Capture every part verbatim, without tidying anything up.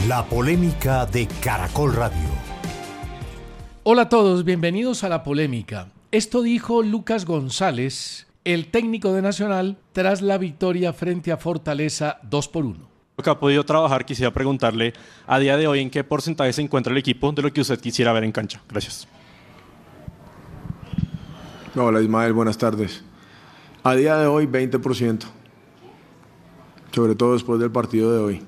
La polémica de Caracol Radio. Hola a todos, bienvenidos a La Polémica. Esto dijo Lucas González, el técnico de Nacional, tras la victoria frente a Fortaleza dos por uno. Lo que ha podido trabajar, quisiera preguntarle a día de hoy en qué porcentaje se encuentra el equipo de lo que usted quisiera ver en cancha. Gracias. Hola Ismael, buenas tardes. A día de hoy veinte por ciento, sobre todo después del partido de hoy.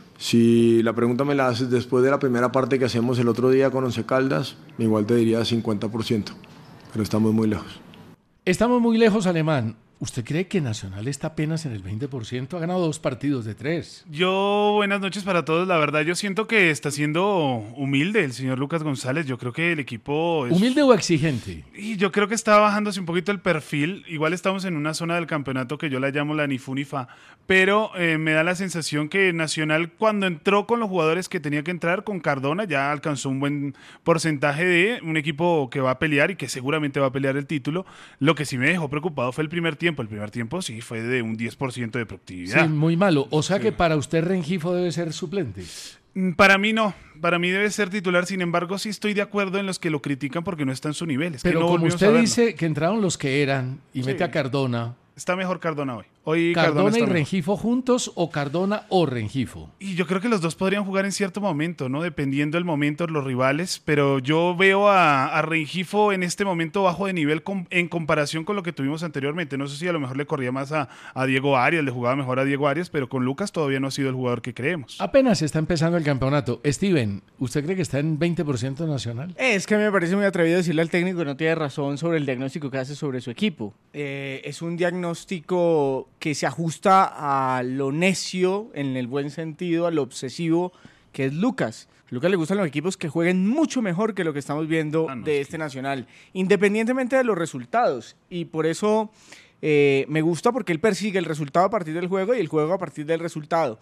Si la pregunta me la haces después de la primera parte que hacemos el otro día con Once Caldas, igual te diría cincuenta por ciento, pero estamos muy lejos. Estamos muy lejos, Alemán. ¿Usted cree que Nacional está apenas en el veinte por ciento? Ha ganado dos partidos de tres. Yo, buenas noches para todos. La verdad, yo siento que está siendo humilde el señor Lucas González. Yo creo que el equipo es... ¿Humilde o exigente? Y yo creo que está bajándose un poquito el perfil. Igual estamos en una zona del campeonato que yo la llamo la ni fu ni fa. Pero eh, me da la sensación que Nacional, cuando entró con los jugadores que tenía que entrar, con Cardona, ya alcanzó un buen porcentaje de un equipo que va a pelear y que seguramente va a pelear el título. Lo que sí me dejó preocupado fue el primer tiempo. El primer tiempo sí fue de un diez por ciento de productividad. Sí, muy malo. O sea sí. que para usted Rengifo debe ser suplente. Para mí no. Para mí debe ser titular. Sin embargo, sí estoy de acuerdo en los que lo critican porque no está en su nivel. Es Pero que no como usted dice que entraron los que eran y sí. mete a Cardona. Está mejor Cardona hoy. Hoy ¿Cardona, Cardona y Rengifo mejor. juntos o Cardona o Rengifo? Y yo creo que los dos podrían jugar en cierto momento, ¿no? Dependiendo del momento, los rivales. Pero yo veo a, a Rengifo en este momento bajo de nivel com, en comparación con lo que tuvimos anteriormente. No sé si a lo mejor le corría más a, a Diego Arias, le jugaba mejor a Diego Arias, pero con Lucas todavía no ha sido el jugador que creemos. Apenas está empezando el campeonato. Steven, ¿usted cree que está en veinte por ciento Nacional? Es que me parece muy atrevido decirle al técnico que no tiene razón sobre el diagnóstico que hace sobre su equipo. Eh, es un diagnóstico que se ajusta a lo necio, en el buen sentido, a lo obsesivo que es Lucas. A Lucas le gustan los equipos que jueguen mucho mejor que lo que estamos viendo ah, no, de este sí. Nacional, independientemente de los resultados. Y por eso eh, me gusta porque él persigue el resultado a partir del juego y el juego a partir del resultado.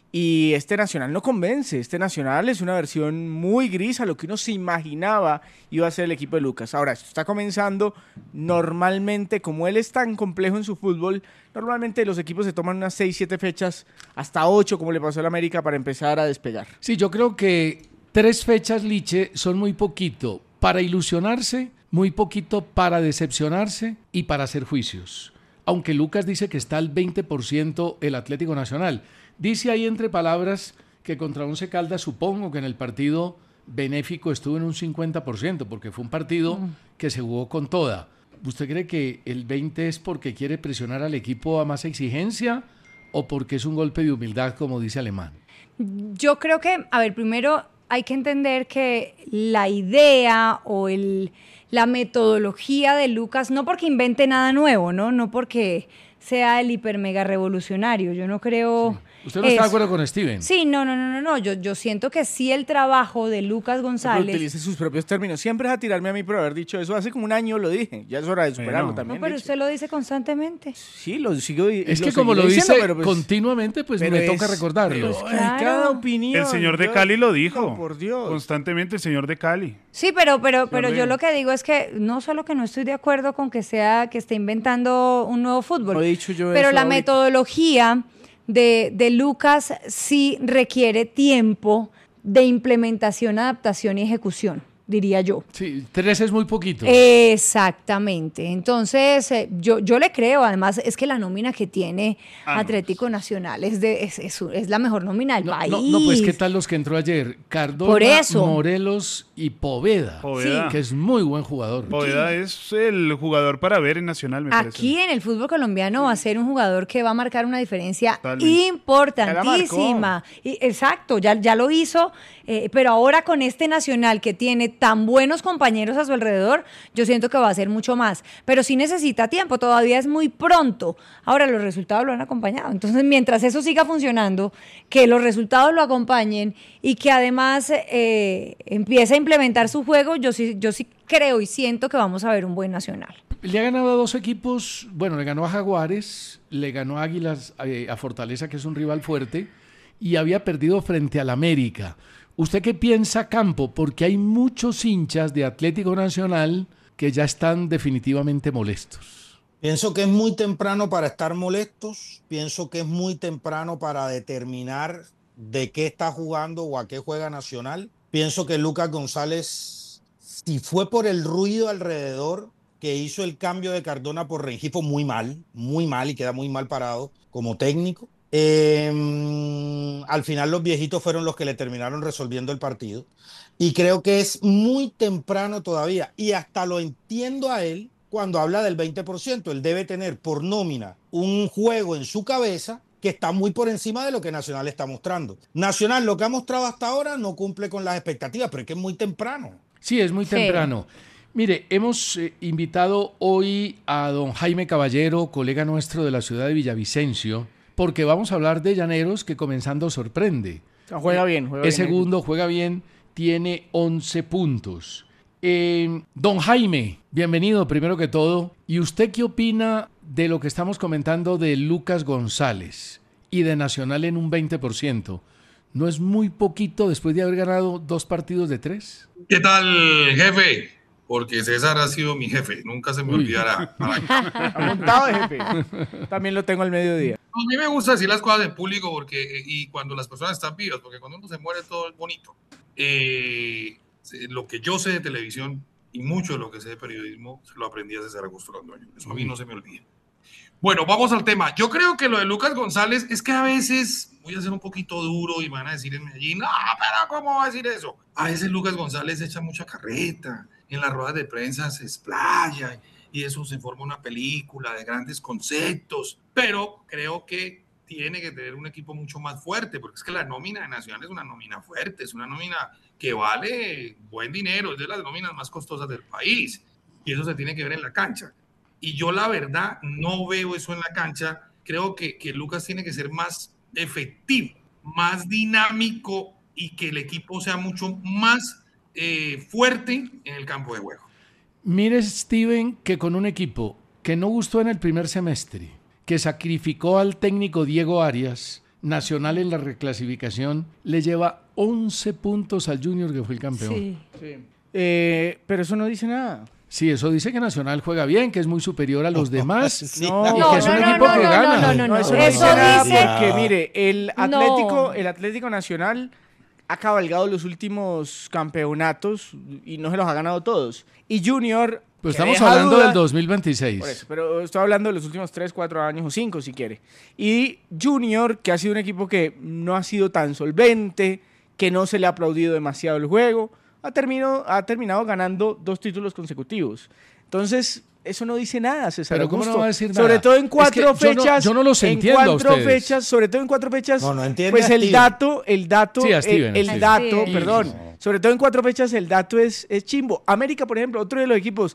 Y este Nacional no convence, este Nacional es una versión muy gris a lo que uno se imaginaba iba a ser el equipo de Lucas. Ahora, esto está comenzando, normalmente, como él es tan complejo en su fútbol, normalmente los equipos se toman unas seis, siete fechas, hasta ocho, como le pasó al América, para empezar a despegar. Sí, yo creo que tres fechas, Liche, son muy poquito para ilusionarse, muy poquito para decepcionarse y para hacer juicios. Aunque Lucas dice que está al veinte por ciento el Atlético Nacional. Dice ahí entre palabras que contra Once Caldas supongo que en el partido benéfico estuvo en un cincuenta por ciento porque fue un partido mm. que se jugó con toda. ¿Usted cree que el veinte es porque quiere presionar al equipo a más exigencia o porque es un golpe de humildad, como dice Alemán? Yo creo que, a ver, primero hay que entender que la idea o el, la metodología de Lucas, no porque invente nada nuevo, ¿no? No porque sea el hiper mega revolucionario, yo no creo... Sí. ¿Usted no está de acuerdo con Steven? Sí, no, no, no, no, no. Yo, yo siento que sí el trabajo de Lucas González... Pero utilice sus propios términos. Siempre es a tirarme a mí por haber dicho eso. Hace como un año lo dije. Ya es hora de superarlo bueno. también. No, pero usted lo dice constantemente. Sí, lo sigo diciendo. Es que lo como lo dice diciendo, pues, continuamente, pues me es, toca recordarlo. Pero claro. Cada opinión. El señor de Cali lo dijo. No, por Dios. Constantemente el señor de Cali. Sí, pero, pero, pero yo lo que digo es que no solo que no estoy de acuerdo con que sea que esté inventando un nuevo fútbol. No he dicho yo pero eso la ahorita. metodología... De, de Lucas sí requiere tiempo de implementación, adaptación y ejecución, diría yo. Sí, tres es muy poquito. Exactamente. Entonces, eh, yo, yo le creo, además, es que la nómina que tiene ah, Atlético no. Nacional es, de, es, es, es la mejor nómina del no, país. No, no, pues, ¿qué tal los que entró ayer? Cardona, Por eso. Morelos y Poveda, Poveda. Sí, que es muy buen jugador. Poveda sí. es el jugador para ver en Nacional, me Aquí parece. en el fútbol colombiano va a ser un jugador que va a marcar una diferencia Totalmente. importantísima. Y, exacto, ya, ya lo hizo, eh, pero ahora con este Nacional que tiene tan buenos compañeros a su alrededor, yo siento que va a ser mucho más. Pero sí necesita tiempo, todavía es muy pronto. Ahora los resultados lo han acompañado. Entonces, mientras eso siga funcionando, que los resultados lo acompañen y que además eh, empiece a implementar su juego, yo sí, yo sí creo y siento que vamos a ver un buen Nacional. Le ha ganado a dos equipos, bueno, le ganó a Jaguares, le ganó a Águilas, eh, a Fortaleza, que es un rival fuerte, y había perdido frente al América. ¿Usted qué piensa, Campo? Porque hay muchos hinchas de Atlético Nacional que ya están definitivamente molestos. Pienso que es muy temprano para estar molestos, pienso que es muy temprano para determinar de qué está jugando o a qué juega Nacional. Pienso que Lucas González, si fue por el ruido alrededor que hizo el cambio de Cardona por Rengifo, muy mal, muy mal y queda muy mal parado como técnico. Eh, al final los viejitos fueron los que le terminaron resolviendo el partido. Y creo que es muy temprano todavía. Y hasta lo entiendo a él cuando habla del veinte por ciento. Él debe tener por nómina un juego en su cabeza que está muy por encima de lo que Nacional está mostrando. Nacional, lo que ha mostrado hasta ahora no cumple con las expectativas, pero es que es muy temprano. Sí, es muy temprano. Sí. Mire, hemos eh, invitado hoy a don Jaime Caballero, colega nuestro de la ciudad de Villavicencio, porque vamos a hablar de Llaneros, que comenzando sorprende. Juega bien. Juega es bien segundo, ahí. juega bien, tiene once puntos. Eh, don Jaime, bienvenido primero que todo. ¿Y usted qué opina de lo que estamos comentando de Lucas González y de Nacional en un veinte por ciento? ¿No es muy poquito después de haber ganado dos partidos de tres? ¿Qué tal, jefe? Porque César ha sido mi jefe, nunca se me Uy. olvidará. Montado de jefe. También lo tengo al mediodía. A mí me gusta decir las cosas en público porque, y cuando las personas están vivas, porque cuando uno se muere todo es bonito. Eh, lo que yo sé de televisión y mucho de lo que sé de periodismo se lo aprendí a César Augusto Londoño. Eso a mí no se me olvida. Bueno, vamos al tema. Yo creo que lo de Lucas González es que a veces voy a ser un poquito duro y van a decir en Medellín, no, pero ¿cómo va a decir eso? A veces Lucas González echa mucha carreta, en las ruedas de prensa se explaya y eso se forma una película de grandes conceptos, pero creo que tiene que tener un equipo mucho más fuerte, porque es que la nómina de Nacional es una nómina fuerte, es una nómina que vale buen dinero, es de las nóminas más costosas del país, y eso se tiene que ver en la cancha. Y yo la verdad no veo eso en la cancha, creo que, que Lucas tiene que ser más efectivo, más dinámico y que el equipo sea mucho más eh, fuerte en el campo de juego. Mire, Steven, que con un equipo que no gustó en el primer semestre, que sacrificó al técnico Diego Arias, Nacional en la reclasificación, le lleva once puntos al Junior, que fue el campeón. Sí. Sí. Eh, pero eso no dice nada. Sí, eso dice que Nacional juega bien, que es muy superior a los demás. Sí, no, no, y que no, es un no, equipo no, que no, gana. No, no, no, no. Eso, eso dice dice porque, mire, el Atlético, no. el Atlético Nacional ha cabalgado los últimos campeonatos y no se los ha ganado todos. Y Junior... Pues estamos hablando duda, del dos mil veintiséis. Por eso, pero estoy hablando de los últimos tres, cuatro años o cinco, si quiere. Y Junior, que ha sido un equipo que no ha sido tan solvente, que no se le ha aplaudido demasiado el juego, ha terminado, ha terminado ganando dos títulos consecutivos. Entonces, eso no dice nada, César Pero ¿cómo Augusto. no va a decir nada? Sobre todo en cuatro es que fechas. Yo no, yo no los entiendo en a cuatro ustedes. fechas, sobre todo en cuatro fechas. No, no entiende pues a el Steven. dato, el dato, Sí, a Steven, el, a el Steven. dato, Sí. perdón. Sobre todo en cuatro fechas el dato es, es chimbo. América, por ejemplo, otro de los equipos,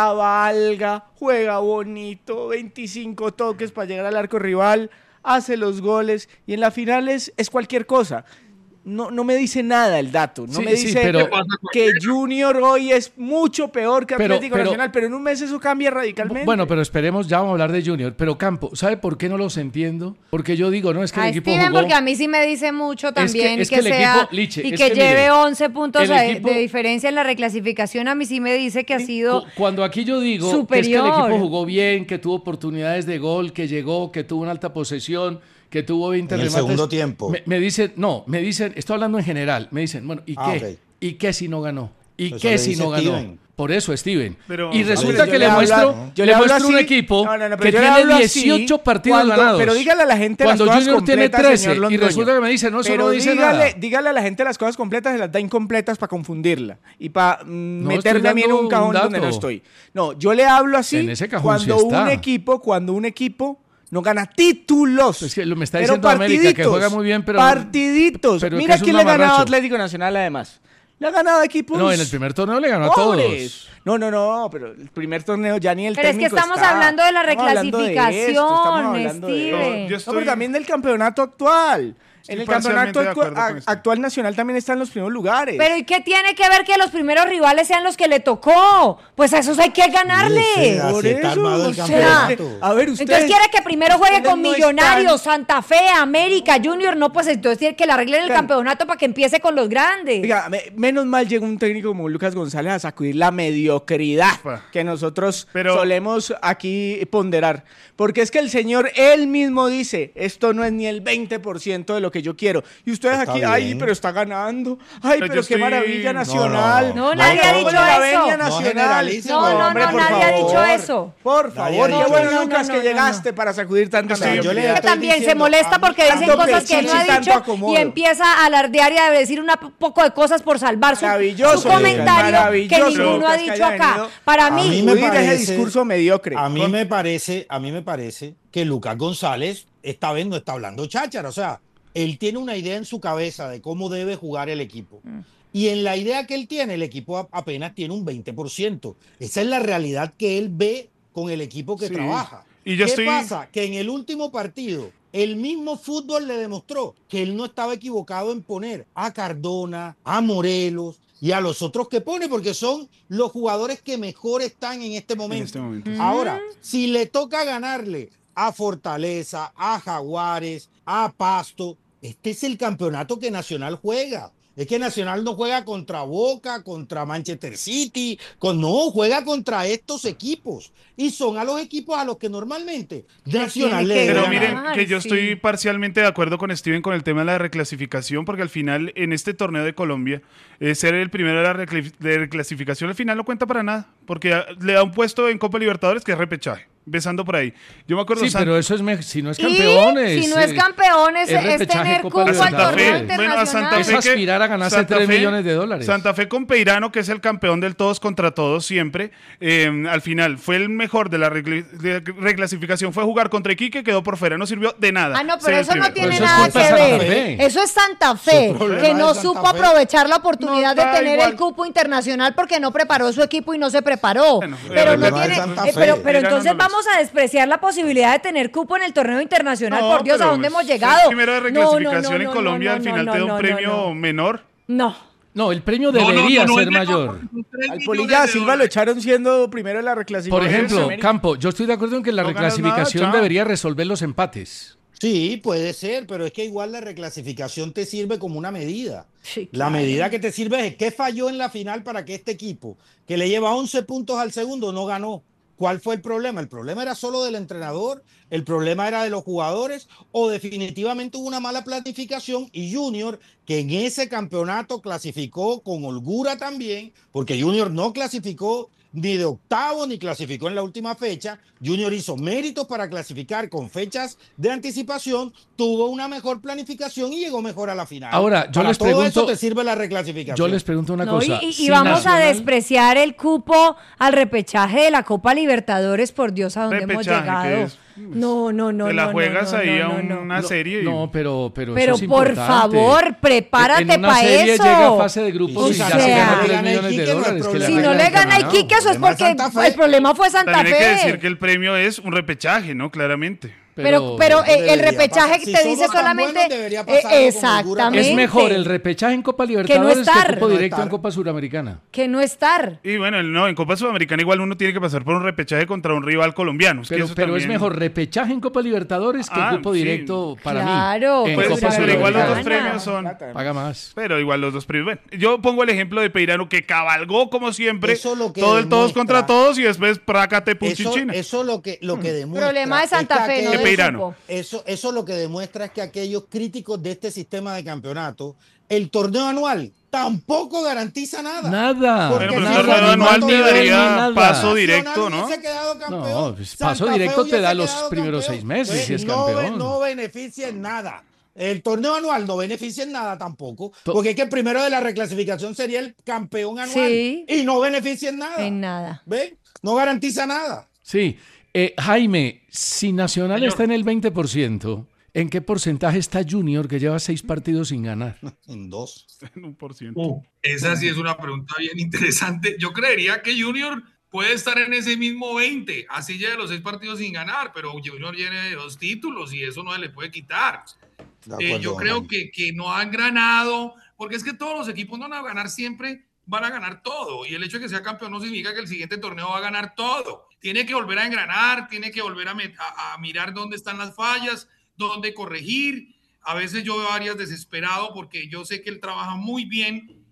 cabalga, juega bonito, veinticinco toques para llegar al arco rival, hace los goles y en las finales es cualquier cosa. No, no me dice nada el dato, no Sí, me sí, dice pero- que Junior hoy es mucho peor que Pero- Atlético pero- Nacional, pero en un mes eso cambia radicalmente. Bueno, pero esperemos, ya vamos a hablar de Junior. Pero Campo, ¿sabe por qué no los entiendo? Porque yo digo, no, es que A el equipo Steven, jugó... porque a mí sí me dice mucho también es que, que el sea equipo, Liche, y es que, que lleve mire, once puntos el de, equipo- de diferencia en la reclasificación. A mí sí me dice que ha sido Cu- Cuando aquí yo digo superior. que es que el equipo jugó bien, que tuvo oportunidades de gol, que llegó, que tuvo una alta posesión, que tuvo veinte En el remates. segundo tiempo. Me, me dicen, no, me dicen, estoy hablando en general, me dicen, bueno, ¿y Ah, qué? ok. ¿Y qué si no ganó? ¿Y Eso qué le si dice no ganó? Steven. Por eso, Steven. Pero- y Hombre, resulta yo que le le hablo- muestro, yo le le hablo muestro un así- equipo No, no, no, pero que yo le tiene hablo así dieciocho partidos cuando- ganados. pero dígale a la gente Cuando las cosas Junior tiene completas, trece señor y Londoño. resulta que me dice, no, eso Pero no dice dígale, nada. dígale a la gente las cosas completas, se las da incompletas para confundirla y para mm, No, meterme estoy a mí en dando un cajón un donde no dato. estoy. No, yo le hablo así En ese cajón cuando sí un está. equipo, cuando un equipo no gana títulos. Es que lo me está pero diciendo América, que partiditos, juega muy bien, pero- partiditos. pero Mira que es un quién le ha ganado a mamarracho. Atlético Nacional además. Le ha ganado a equipos. No, en el primer torneo le ganó a pobres. todos. No, no, no, pero el primer torneo ya ni el Pero es que técnico estamos está. hablando de la Estamos hablando de esto, reclasificación, estamos hablando de Steven. esto. Yo No, estoy- pero también del campeonato actual. Estoy En el parcialmente campeonato de actua- acuerdo con a- esto. actual nacional también está en los primeros lugares. Pero ¿y qué tiene que ver que los primeros rivales sean los que le tocó? Pues a esos hay que ganarle. Sí, sí, Por así está eso, armado el o sea, campeonato. A ver, usted. Entonces quiere que primero juegue ustedes con no Millonarios, están- Santa Fe, América, Junior. No, pues entonces tiene que le arreglen el Claro. campeonato para que empiece con los grandes. Oiga, me- menos mal llegó un técnico como Lucas González a sacudir la mediocridad que nosotros Pero... solemos aquí ponderar. Porque es que el señor él mismo dice, esto no es ni el veinte por ciento de lo que yo quiero. Y ustedes está aquí, bien. ay, pero está ganando. Ay, pero, pero qué estoy... maravilla Nacional. No, no, no nadie ha dicho eso. Nacional. No, no, no, hombre, no nadie ha dicho eso. Por favor, qué bueno, Lucas, que llegaste para sacudir tanto. Yo también se molesta porque dicen cosas que no ha dicho y empieza a alardear y a decir un poco de cosas por salvar su, su comentario que ninguno ha dicho acá. Para mí, a mí me parece, ese discurso mediocre. A mí me parece, a mí me parece que Lucas González esta vez no está hablando cháchara, o sea, él tiene una idea en su cabeza de cómo debe jugar el equipo. Mm. Y en la idea que él tiene, el equipo apenas tiene un veinte por ciento. Esa es la realidad que él ve con el equipo que sí. trabaja. Y yo ¿Qué estoy... pasa? Que en el último partido, el mismo fútbol le demostró que él no estaba equivocado en poner a Cardona, a Morelos y a los otros que pone, porque son los jugadores que mejor están en este momento. En este momento. Mm. Ahora, si le toca ganarle a Fortaleza, a Jaguares, a Pasto, este es el campeonato que Nacional juega. Es que Nacional no juega contra Boca, contra Manchester City, con, no, juega contra estos equipos. Y son a los equipos a los que normalmente Nacional le Pero miren que yo estoy sí. parcialmente de acuerdo con Steven con el tema de la reclasificación, porque al final en este torneo de Colombia, eh, ser el primero de la recl- de reclasificación al final no cuenta para nada, porque le da un puesto en Copa Libertadores que es repechaje. Empezando por ahí. Yo me acuerdo... Sí, pero eso es... Me, si no es campeones... Y si no es campeones, es, es tener cupo al torneo internacional. Bueno, a Santa Fe es aspirar a ganarse Santa tres Fe, millones de dólares. Santa Fe con Peirano, que es el campeón del todos contra todos siempre, eh, al final fue el mejor de la recl- de reclasificación, fue jugar contra Iquique, quedó por fuera, no sirvió de nada. Ah, no, pero eso no tiene eso nada es que ver. Fe. Eso es Santa Fe, que no supo Fe. aprovechar la oportunidad no, de tener igual. el cupo internacional porque no preparó su equipo y no se preparó. Bueno, pero no tiene... Eh, pero, pero entonces vamos a despreciar la posibilidad de tener cupo en el torneo internacional. No, por Dios, ¿a dónde hemos llegado? Primero de reclasificación no, no, no, en Colombia, no, no, al final no, no, te da un no, premio no, no. menor. No. No, el premio debería no, no, no, ser mayor. Al Polilla Silva lo echaron siendo primero en la reclasificación. Por ejemplo, Campo, yo estoy de acuerdo en que la no reclasificación nada, debería resolver los empates. Sí, puede ser, pero es que igual la reclasificación te sirve como una medida. Sí, claro. La medida que te sirve es qué falló en la final para que este equipo, que le lleva once puntos al segundo, no ganó. ¿Cuál fue el problema? ¿El problema era solo del entrenador? ¿El problema era de los jugadores? ¿O definitivamente hubo una mala planificación? Y Junior, que en ese campeonato clasificó con holgura también, porque Junior no clasificó ni de octavo ni clasificó en la última fecha. Junior hizo méritos para clasificar con fechas de anticipación, tuvo una mejor planificación y llegó mejor a la final. Ahora, yo para les todo pregunto, eso te sirve la reclasificación. Yo les pregunto una no, cosa. Y, y, si y vamos Nacional... a despreciar el cupo al repechaje de la Copa Libertadores, por Dios, a dónde hemos llegado. No, no, no. Te la no, juegas no, no, ahí no, a no, una no. serie. Y... No, pero, pero, pero eso es por importante. favor, prepárate para eso. En una serie llega a fase de grupos y, y ya sea, se gana tres millones de dólares. No si no le gana a Iquique, eso es porque el problema fue Santa También Fe. Hay que decir que el premio es un repechaje, ¿no? Claramente. Pero, pero, pero eh, el repechaje pasar. te si dice solamente eh, exactamente es mejor el repechaje en Copa Libertadores que, no estar, que cupo no directo estar. en Copa Suramericana. Que no estar. Y bueno, no, en Copa Sudamericana igual uno tiene que pasar por un repechaje contra un rival colombiano. Es pero que eso pero también... es mejor repechaje en Copa Libertadores que ah, cupo sí. directo para claro, mí. Pues, Copa pero igual los dos premios son... Paga más. Pero igual los dos premios. Bueno, yo pongo el ejemplo de Peirano que cabalgó como siempre. Eso lo que todo el demuestra, todos contra todos y después prácate punchichina. Eso, eso lo que, lo que demuestra... Problema de Santa Fe, no de Peirano. Eso, eso lo que demuestra es que aquellos críticos de este sistema de campeonato, el torneo anual tampoco garantiza nada. Nada. Bueno, pero nada, el torneo anual te daría paso Nacional directo, ¿no? No, pues paso directo te da los primeros seis meses pues si es no, campeón. No beneficia en nada. El torneo anual no beneficia en nada tampoco, porque es que el primero de la reclasificación sería el campeón anual sí. y no beneficia en nada. En nada. ¿Ven? No garantiza nada. Sí. Eh, Jaime, si Nacional Señor. está en el veinte por ciento, ¿en qué porcentaje está Junior, que lleva seis partidos sin ganar? En dos. En un por ciento. Uh, esa sí es una pregunta bien interesante. Yo creería que Junior puede estar en ese mismo veinte, así lleva los seis partidos sin ganar, pero Junior tiene dos títulos y eso no se le puede quitar. Eh, yo creo que, que no han ganado, porque es que todos los equipos no van a ganar siempre, van a ganar todo. Y el hecho de que sea campeón no significa que el siguiente torneo va a ganar todo. Tiene que volver a engranar, tiene que volver a, a, a mirar dónde están las fallas, dónde corregir. A veces yo veo a Arias desesperado porque yo sé que él trabaja muy bien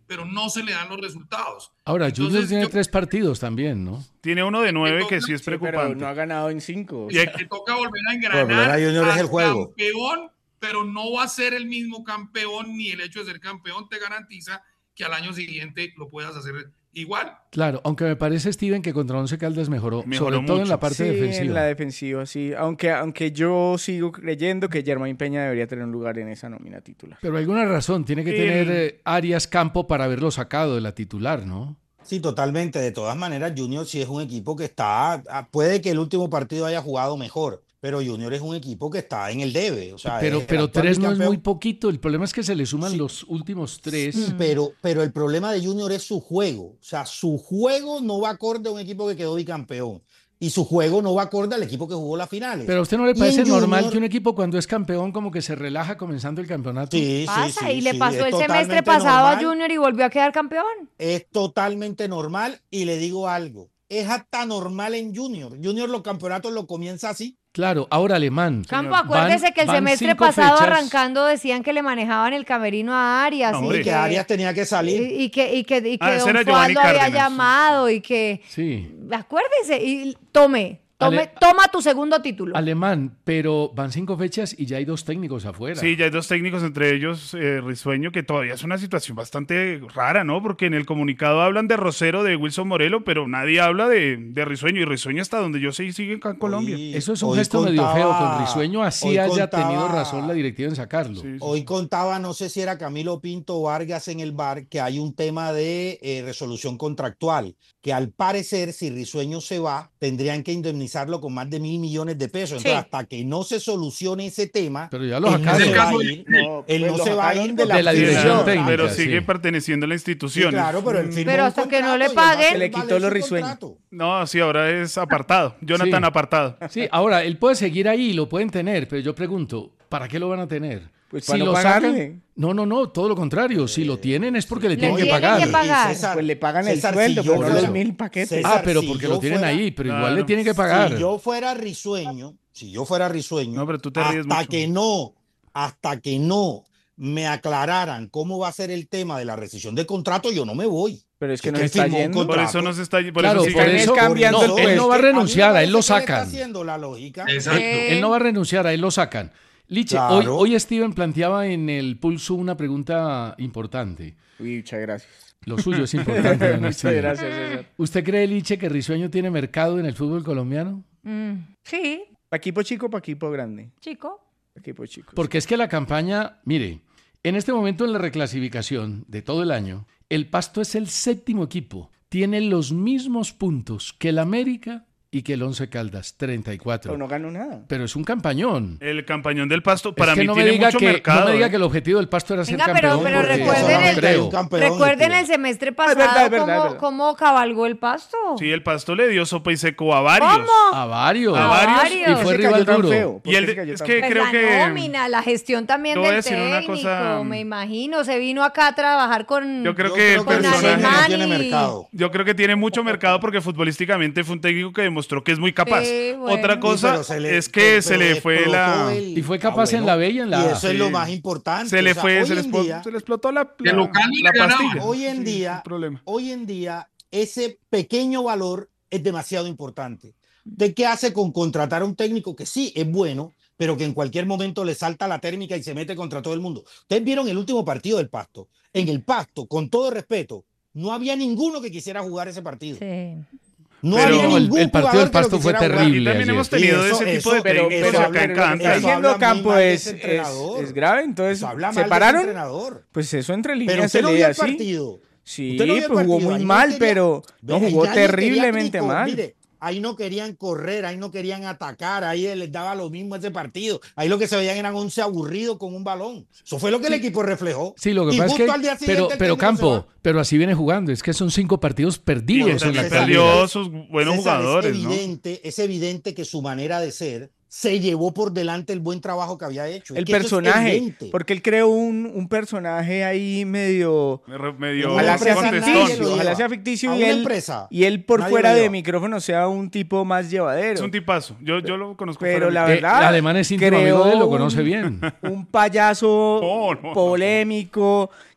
pero no se le dan los resultados. Ahora, Entonces, Junior tiene yo, tres partidos también, ¿no? Tiene uno de nueve que sí es Sí, preocupante. pero no ha ganado en cinco. y le toca volver a El problema engranar de Junior es al el juego. campeón, pero no va a ser el mismo campeón, ni el hecho de ser campeón te garantiza que al año siguiente lo puedas hacer igual. Claro, aunque me parece, Steven, que contra Once Caldas mejoró, Mejoró sobre todo mucho. en la parte Sí, defensiva. en la defensiva, sí. Aunque, aunque yo sigo creyendo que Germain Peña debería tener un lugar en esa nómina titular. Pero alguna razón, tiene que Sí. tener eh, Arias Campo para haberlo sacado de la titular, ¿no? Sí, totalmente. De todas maneras, Junior sí es un equipo que está, puede que el último partido haya jugado mejor, pero Junior es un equipo que está en el debe. O sea, Pero, es el pero actual tres no es bicampeón. muy poquito. El problema es que se le suman Sí. los últimos tres. Sí, pero, pero el problema de Junior es su juego. O sea, su juego no va acorde a un equipo que quedó bicampeón. Y su juego no va acorde al equipo que jugó las finales. Pero a usted no le Y parece en normal Junior- que un equipo cuando es campeón como que se relaja comenzando el campeonato. Sí, sí, Pasa, sí, y le sí, pasó es el semestre totalmente pasado a normal. Junior y volvió a quedar campeón. Es totalmente normal y le digo algo. Es hasta normal en Junior. Junior los campeonatos lo comienza así. Claro, ahora Alemán. Campo, Van- acuérdese que el van semestre cinco pasado fechas. arrancando decían que le manejaban el camerino a Arias. No, y hombre. Y que Arias tenía que salir. Y, y que, y que, y que Ah, ese Don era Giovanni Fualdo había Cárdenas. llamado y que... Sí, Acuérdese, y tome, tome Ale- toma tu segundo título. Alemán, pero van cinco fechas y ya hay dos técnicos afuera. Sí, ya hay dos técnicos, entre ellos eh, Risueño, que todavía es una situación bastante rara, ¿no? Porque en el comunicado hablan de Rosero, de Wilson Morelo, pero nadie habla de, de Risueño. Y Risueño, hasta donde yo sé, sigue acá en Colombia. Hoy- Eso es un hoy gesto medio contaba- feo con Risueño, así hoy haya contaba- tenido razón la directiva en sacarlo. Sí, sí. Hoy contaba, no sé si era Camilo Pinto Vargas en el bar, que hay un tema de eh, resolución contractual, que al parecer, si Risueño se va, tendrían que indemnizarlo con más de mil millones de pesos. Entonces, Sí. hasta que no se solucione ese tema, Pero ya lo él no sacaron. se va a caso ir. No, Él pues no lo se va a sacaron ir de la, de la Sí, dirección claro, técnica, pero sí. sigue perteneciendo a la Sí, institución. claro, pero él firmó Pero un hasta que no contrato le y él va a paguen- hacer Le quitó valer los su Risueño. contrato. No, sí, ahora es apartado. Jonathan Sí. apartado. Sí, ahora, él puede seguir ahí, lo pueden tener, pero yo pregunto, ¿para qué lo van a tener? Pues Si para no lo pagarle. sacan, no, no, no, todo lo contrario. Si lo tienen es porque le Le tienen que tienen pagar. que pagar. Y César, Pues le pagan el César, sueldo, si pero yo no los fuera- mil paquetes. César, Ah, pero si porque yo lo tienen fuera- ahí, pero igual Claro. le tienen que pagar. Si yo fuera Risueño, si yo fuera Risueño, No, pero tú te ríes hasta mucho. que no, hasta que no me aclararan cómo va a ser el tema de la rescisión de contrato, yo no me voy. Pero es que Es no que está firmó un yendo. Por contrato. eso no se está... Por Claro, eso sigue- por Están eso- cambiando no, el él no puesto. va a Es que mí me renunciar, a él lo parece que le está sacan. haciendo la lógica. Exacto. Él no va a renunciar, a él lo sacan. Liche, Claro. hoy, hoy Steven planteaba en el Pulso una pregunta importante. Uy, muchas gracias. Lo suyo es importante, don Muchas Steven. gracias, César. ¿Usted cree, Liche, que Risueño tiene mercado en el fútbol colombiano? Mm, sí, Pa' equipo chico, pa' equipo grande. chico. Pa' equipo chico. Porque es que la campaña, mire, en este momento en la reclasificación de todo el año, el Pasto es el séptimo equipo. Tiene los mismos puntos que el América y que el Once Caldas, treinta y cuatro. Pero no ganó nada. Pero es un campañón. El campañón del Pasto, para es que mí no me tiene diga mucho que, mercado. No me diga ¿eh? que el objetivo del Pasto era Venga, ser pero- campeón. pero porque recuerden no el- creo. un campeón, Recuerden tío. el semestre es pasado verdad, es verdad, es cómo, verdad. cómo cabalgó el Pasto. Sí, el Pasto le dio sopa y seco a varios. ¿Cómo? A varios. A varios. Y ¿Por fue ¿Por qué se cayó rival tan duro. feo? ¿Por Y el qué de- se cayó es tan que feo? Pues creo la que- nómina, la gestión también Te voy a del decir una técnico, cosa- me imagino. Se vino acá a trabajar con... Yo creo Yo que creo el que con Risueño personaje... Alemán no tiene y- mercado. Yo creo que tiene mucho mercado porque futbolísticamente fue un técnico que demostró que es muy capaz. Sí, bueno. Otra Sí, cosa pero se le- es que pero se le fue explotó la... el- Y fue Ah, capaz en bueno. la B y en la Y A. eso es Sí. lo más importante. Se le O sea, fue, hoy se le, en explotó, día- se le explotó la, De la, local ni la le ganaba. pastilla. Hoy en Sí, día, sin problema. hoy en día, ese pequeño valor es demasiado importante. ¿De qué hace con contratar a un técnico que sí es bueno, pero que en cualquier momento le salta la térmica y se mete contra todo el mundo? Ustedes vieron el último partido del Pasto. En el Pasto, con todo respeto, no había ninguno que quisiera jugar ese partido. Sí. No Pero había No, el- ningún el partido jugador del que lo Pasto fue quisiera jugar. terrible. Aquí también ayer. hemos tenido Y eso- ese tipo eso- de Pero, técnicos pero, acá pero en lo que Canta. está Eso diciendo habla muy Campo mal de es, ese es, entrenador. es grave. Entonces, Eso habla mal ¿se de ese pararon? entrenador. Pues eso entre Pero líneas usted se no lee vio el así. partido. Sí, Usted no vio el pues jugó partido, muy ahí no mal, quería- pero no Ve, jugó nadie quería terriblemente ni co- mal. Mire, ahí no querían correr, ahí no querían atacar, ahí les daba lo mismo ese partido. Ahí lo que se veían eran once aburridos con un balón. Eso fue lo que el equipo reflejó. Sí, lo que Y pasa es justo que... al día siguiente Pero, el pero técnico se Campo, va. pero así viene jugando. Es que son cinco partidos Y perdidos en la también César, perdió actualidad. sus buenos César, jugadores, es ¿no? evidente, es evidente que su manera de ser se llevó por delante el buen trabajo que había hecho. Es El que eso es personaje, evidente. porque él creó un, un personaje ahí medio... Medio Ojalá Ojalá sea empresa contestón. nadie lo ficticio, ojalá lleva. sea ficticio A y una él, empresa, y él por nadie fuera lo de lleva. micrófono sea un tipo más llevadero. Es un tipazo. Yo, yo lo conozco. Pero fuera la de- Eh, verdad, el alemán es íntimo creó amigo de él, lo un- conoce bien. Un payaso No, no, no. polémico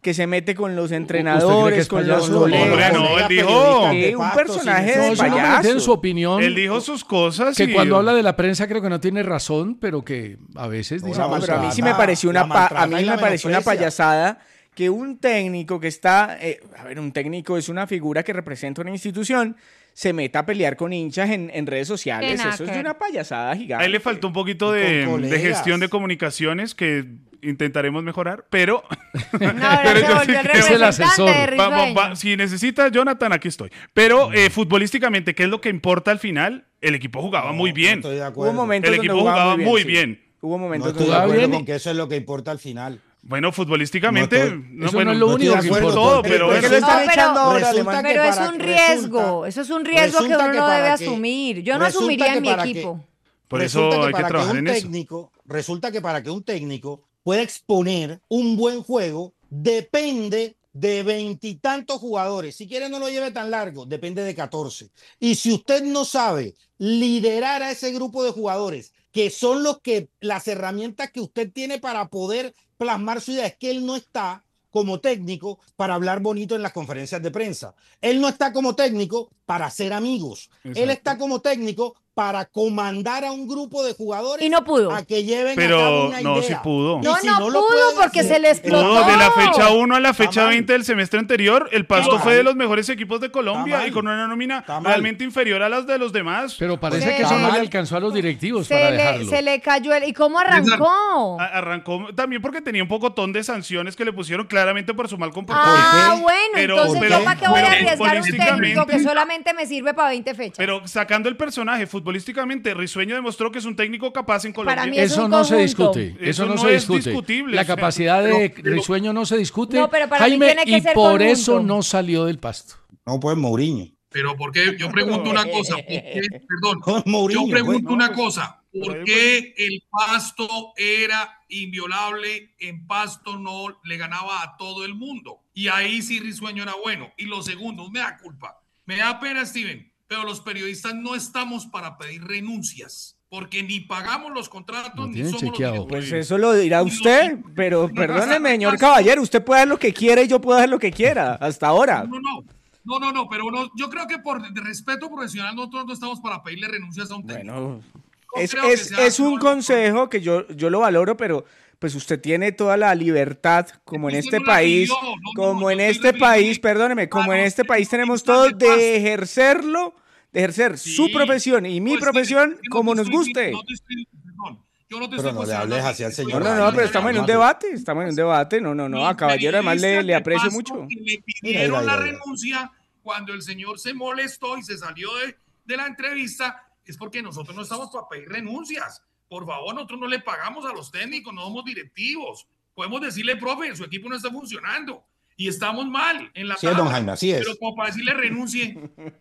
que se mete con los entrenadores, con los colegas. No, él dijo un personaje de payaso. En su opinión. Él dijo sus cosas. Que y... cuando habla de la prensa creo que no tiene razón, pero que a veces dice. No, pero a mí sí me pareció una, pa a mí me pareció una payasada que un técnico que está, eh, a ver, un técnico es una figura que representa una institución, se meta a pelear con hinchas en, en redes sociales. Eso es de una payasada gigante. A él le faltó un poquito de, de gestión de comunicaciones que intentaremos mejorar, pero, no, pero se volvió el es el asesor. Va, va, va, si necesita Jonathan, aquí estoy. Pero eh, futbolísticamente, ¿qué es lo que importa al final? El equipo jugaba no, muy bien. No estoy de acuerdo. Hubo momentos el equipo jugaba muy bien. Muy bien. Sí. Hubo momentos no estoy de acuerdo con que eso es lo que importa al final. Bueno, futbolísticamente, no, estoy, no, bueno, no es lo único que importa todo, pero, pero, eso, lo están no, echando ahora, pero es un riesgo, resulta, eso es un riesgo que uno no debe que, asumir. Yo no asumiría en mi equipo. Que, Por eso hay que trabajar que en técnico, eso. Resulta que para que un técnico pueda exponer un buen juego, depende de veintitantos jugadores. Si quiere no lo lleve tan largo, depende de catorce. Y si usted no sabe liderar a ese grupo de jugadores, que son los que las herramientas que usted tiene para poder plasmar su idea, es que él no está como técnico para hablar bonito en las conferencias de prensa. Él no está como técnico para ser amigos. Exacto. Él está como técnico para comandar a un grupo de jugadores y no pudo. A que lleven Pero a cabo una no, idea. sí pudo. No, si no, no pudo porque hacer, se le explotó. Pudo. De la fecha uno a la fecha veinte del semestre anterior, el Pasto Está fue mal. de los mejores equipos de Colombia y con una nómina realmente inferior a las de los demás. Pero parece se que eso le, no le alcanzó a los directivos se para le, dejarlo. Se le cayó el... ¿Y cómo arrancó? Arrancó también porque tenía un pocotón de sanciones que le pusieron claramente por su mal comportamiento. Ah, bueno, pero, entonces pero, yo para qué voy a pero, arriesgar un técnico que solamente me sirve para veinte fechas. Pero sacando el personaje, futbolísticamente, Risueño demostró que es un técnico capaz en Colombia. Para mí eso no se discute. Eso, eso no, no se discute. Discutible. La capacidad de pero, Risueño no se discute. No, pero para Jaime, mí tiene que y ser por conjunto. eso no salió del Pasto. No, pues Mourinho. Pero ¿por qué? Yo pregunto una cosa. ¿Por qué? Perdón. Mourinho, yo pregunto pues, una no, cosa. ¿Por qué el Pasto era inviolable? En Pasto no le ganaba a todo el mundo. Y ahí sí Risueño era bueno. Y lo segundo, me da culpa. Me da pena, Steven. Pero los periodistas no estamos para pedir renuncias, porque ni pagamos los contratos no ni somos chequeado. los Pues eso lo dirá usted, pero perdóneme, señor caballero, usted puede hacer lo que quiera y yo puedo hacer lo que quiera, hasta ahora. No, no, no, no, no pero uno, yo creo que por de respeto profesional nosotros no estamos para pedirle renuncias a un técnico. Bueno, es, es, es un consejo que yo, yo lo valoro, pero pues usted tiene toda la libertad, como en este país, como en este país, perdóneme, como en este país tenemos todos de ejercerlo, de ejercer sí, su profesión y mi pues, profesión no como nos guste. No te estoy, perdón, yo no te pero estoy no le hables hacia el señor. No, no, no, pero estamos en un debate, estamos en un debate, no, no, no, a caballero además le, le aprecio mucho. Le pidieron la renuncia cuando el señor se molestó y se salió de, de la entrevista, es porque nosotros no estamos para pedir renuncias. Por favor, nosotros no le pagamos a los técnicos, no somos directivos. Podemos decirle, profe, su equipo no está funcionando y estamos mal en la sí, don Jaime, así es. Pero como para decirle renuncie.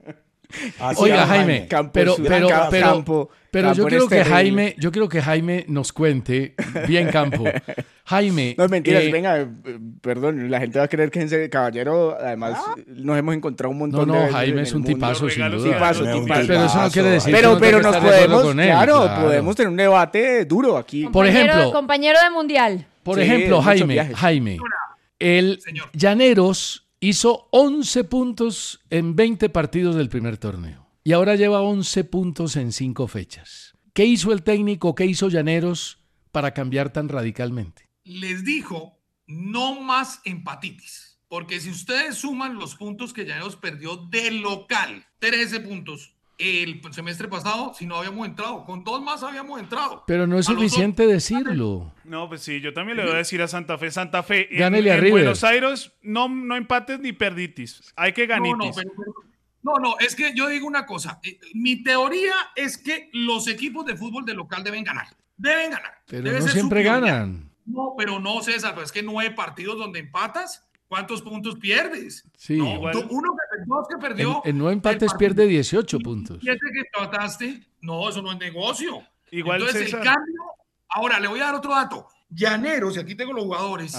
Así Oiga, Jaime, Campo, pero, pero, pero, pero, campo, pero campo yo quiero que terrible. Jaime, yo quiero que Jaime nos cuente bien Campo. Jaime. No, mentiras, eh, venga, perdón, la gente va a creer que ese caballero, además, ah. nos hemos encontrado un montón no, no, de veces. Jaime es un tipazo, sin duda. Tipazo, tipazo. tipazo. Pero eso no quiere decir pero, que no pero nos podemos, con él, claro, claro, podemos tener un debate duro aquí. Por ejemplo, compañero de mundial. Por sí, ejemplo, Jaime, Jaime, el Señor. Llaneros hizo once puntos en veinte partidos del primer torneo. Y ahora lleva once puntos en cinco fechas. ¿Qué hizo el técnico, qué hizo Llaneros para cambiar tan radicalmente? Les dijo, no más empatitis. Porque si ustedes suman los puntos que Llaneros perdió de local, trece puntos, el semestre pasado, si no habíamos entrado, con dos más habíamos entrado. Pero no es suficiente decirlo. No, pues sí, yo también le voy a decir a Santa Fe, Santa Fe, Gánele en, a en River. Buenos Aires no, no empates ni perditis, hay que ganitis. No, no, pero, pero, no, no, es que yo digo una cosa, eh, mi teoría es que los equipos de fútbol de local deben ganar, deben ganar. Pero Debe no ser siempre superior. ganan. No, pero no, César, pues es que nueve partidos donde empatas, ¿cuántos puntos pierdes? Sí. No, Igual. tú, uno que, dos que perdió. En, en nueve empates pierde dieciocho puntos. Siete que trataste, no, eso no es negocio. Igual, Entonces César. el cambio, ahora le voy a dar otro dato. Llaneros, y aquí tengo los jugadores,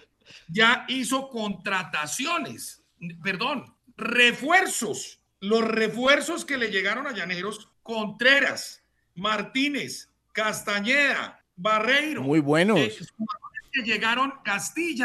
ya hizo contrataciones, perdón, refuerzos. Los refuerzos que le llegaron a Llaneros, Contreras, Martínez, Castañeda, Barreiro. Muy buenos. Eh, que llegaron Castilla,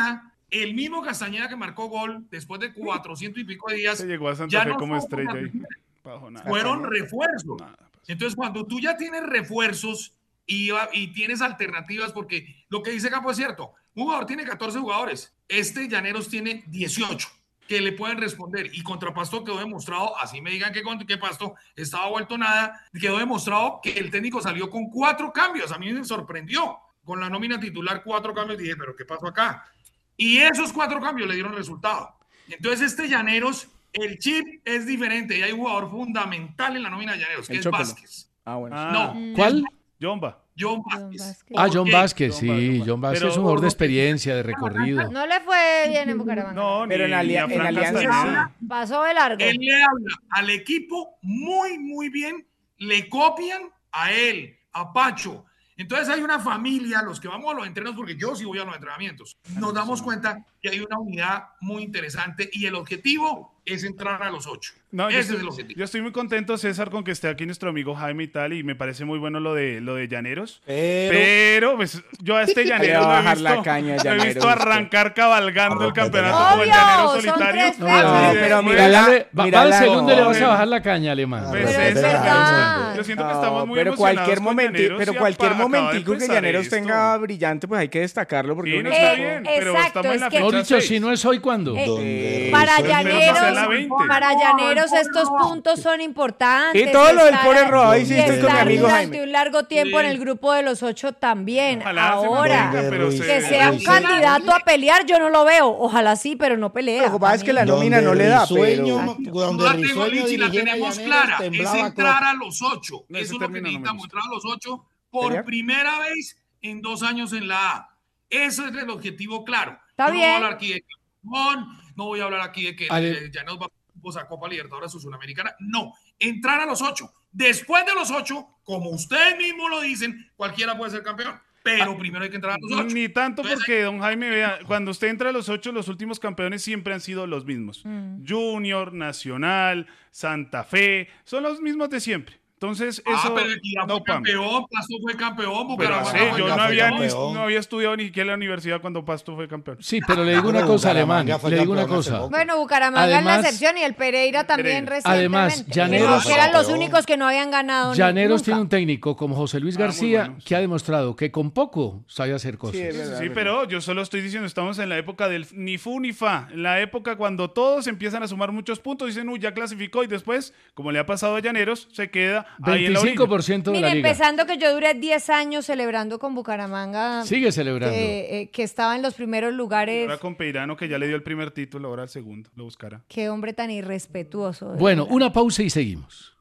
el mismo Castañeda que marcó gol después de cuatrocientos y pico de días. Se llegó a Santa ya Fe no como son estrella ahí. Fueron refuerzos. Nada, pues. Entonces, cuando tú ya tienes refuerzos y, y tienes alternativas, porque lo que dice Campo es cierto, un jugador tiene catorce jugadores, este Llaneros tiene dieciocho que le pueden responder, y contra Pasto quedó demostrado, así me digan que, que Pasto estaba vuelto nada, quedó demostrado que el técnico salió con cuatro cambios. A mí me sorprendió con la nómina titular, cuatro cambios, dije, pero ¿qué pasó acá? Y esos cuatro cambios le dieron resultado. Entonces este Llaneros, el chip es diferente, y hay un jugador fundamental en la nómina de Llaneros, que El es Chópelo. Vázquez. Ah, bueno. Ah, no. ¿Cuál? Jomba. John Vázquez. Vázquez. Ah, John Vázquez, John sí. Vázquez. John Vázquez Pero- es un jugador de experiencia, de recorrido. No le fue bien en Bucaramanga. No, Pero ni, en ni alia- a en Fran Alianza Castañeda. Pasó de largo. Él le habla al equipo muy, muy bien, le copian a él, a Pacho. Entonces hay una familia, los que vamos a los entrenos, porque yo sí voy a los entrenamientos, nos damos cuenta que hay una unidad muy interesante y el objetivo es entrar a los ocho. No, yo Ese estoy, es el objetivo. yo estoy muy contento, César, con que esté aquí nuestro amigo Jaime y tal, y me parece muy bueno lo de lo de Llaneros. Pero- Pero, pues, yo a este Hay que Llaneros lo he bajar visto, la caña, lo he Llaneros, visto arrancar cabalgando el Obvio, campeonato como el son Llanero tres solitario. fechas. No, No, Sí, pero después- mira la- Dale, va, mira va al la- segundo y le no, vas a no. bajar la caña, alemán. Pues, Pero es César, verdad. yo siento que No, estamos muy pero emocionados cualquier con momento, Llaneros pero y cualquier apa- acaba de momentico que empezar Llaneros esto. tenga brillante, pues hay que destacarlo porque Sí, uno no está Eh, bien, pero exacto, estamos en la es que- Mejor fecha dicho, seis. si no es hoy, ¿cuándo? Eh, Donde Para resuelve- Pero que sea la Llaneros, veinte. para Llaneros estos puntos son importantes. Y todo lo del Estar- pobre robado, ahí y sí estoy con mi estar amigo durante Jaime. un largo tiempo en Sí. el grupo de los ocho también. Ojalá se Ahora, mantenga, pero Ruiz. se- que sea un Ruiz. candidato a pelear, yo no lo veo. Ojalá sí, pero no pelea. Lo que pasa es que la Donde nómina no le da, Risueño- pero... Donde No la tengo, Risueño Lichi, la dirigiera tenemos Llaneros, clara. Es temblaba entrar Klopp. a los ocho. No, ese Eso es lo que término no me necesitamos, gusta. entrar a los ocho por ¿Pelear? primera vez en dos años en la A. Ese es el objetivo claro. Está Yo no bien. voy a hablar aquí de campeón, no voy a hablar aquí de que Ale- eh, ya nos va a Copa Libertadores o Sudamericana. No, entrar a los ocho. Después de los ocho, como ustedes mismos lo dicen, cualquiera puede ser campeón. Pero primero hay que entrar a los ocho. Ni tanto Entonces, porque, don Jaime, vea, cuando usted entra a los ocho, los últimos campeones siempre han sido los mismos. Junior, Nacional, Santa Fe, son los mismos de siempre. Entonces, Ah, eso pero Equidad no fue pam. campeón, Pasto fue campeón, Pero Bucaramanga sí, fue yo no fue había, ni, campeón. no había estudiado ni siquiera en la universidad cuando Pasto fue campeón. Sí, pero le digo una Bueno, cosa, alemán. Bucaramanga fue Le digo una campeón hace cosa. poco. Bueno, Bucaramanga es la Además- excepción y el Pereira también Pereira. recientemente. Además, Que Llaneros- no- que eran los Campeón. únicos que no habían ganado ni- Llaneros nunca. tiene un técnico como José Luis Ah, muy García bueno, sí. que ha demostrado que con poco sabe hacer cosas. Sí, es verdad, Sí, es verdad. pero yo solo estoy diciendo, estamos en la época del ni fu ni fa, en la época cuando todos empiezan a sumar muchos puntos, dicen, uy, ya clasificó, y después, como le ha pasado a Llaneros, se queda ahí en la orilla. veinticinco por ciento de Mire, la liga. empezando que yo duré diez años celebrando con Bucaramanga. Sigue celebrando. Que, eh, que estaba en los primeros lugares. Ahora con Peirano, que ya le dio el primer título, ahora el segundo, lo buscará. Qué hombre tan irrespetuoso. de Bueno, verdad. una pausa y seguimos.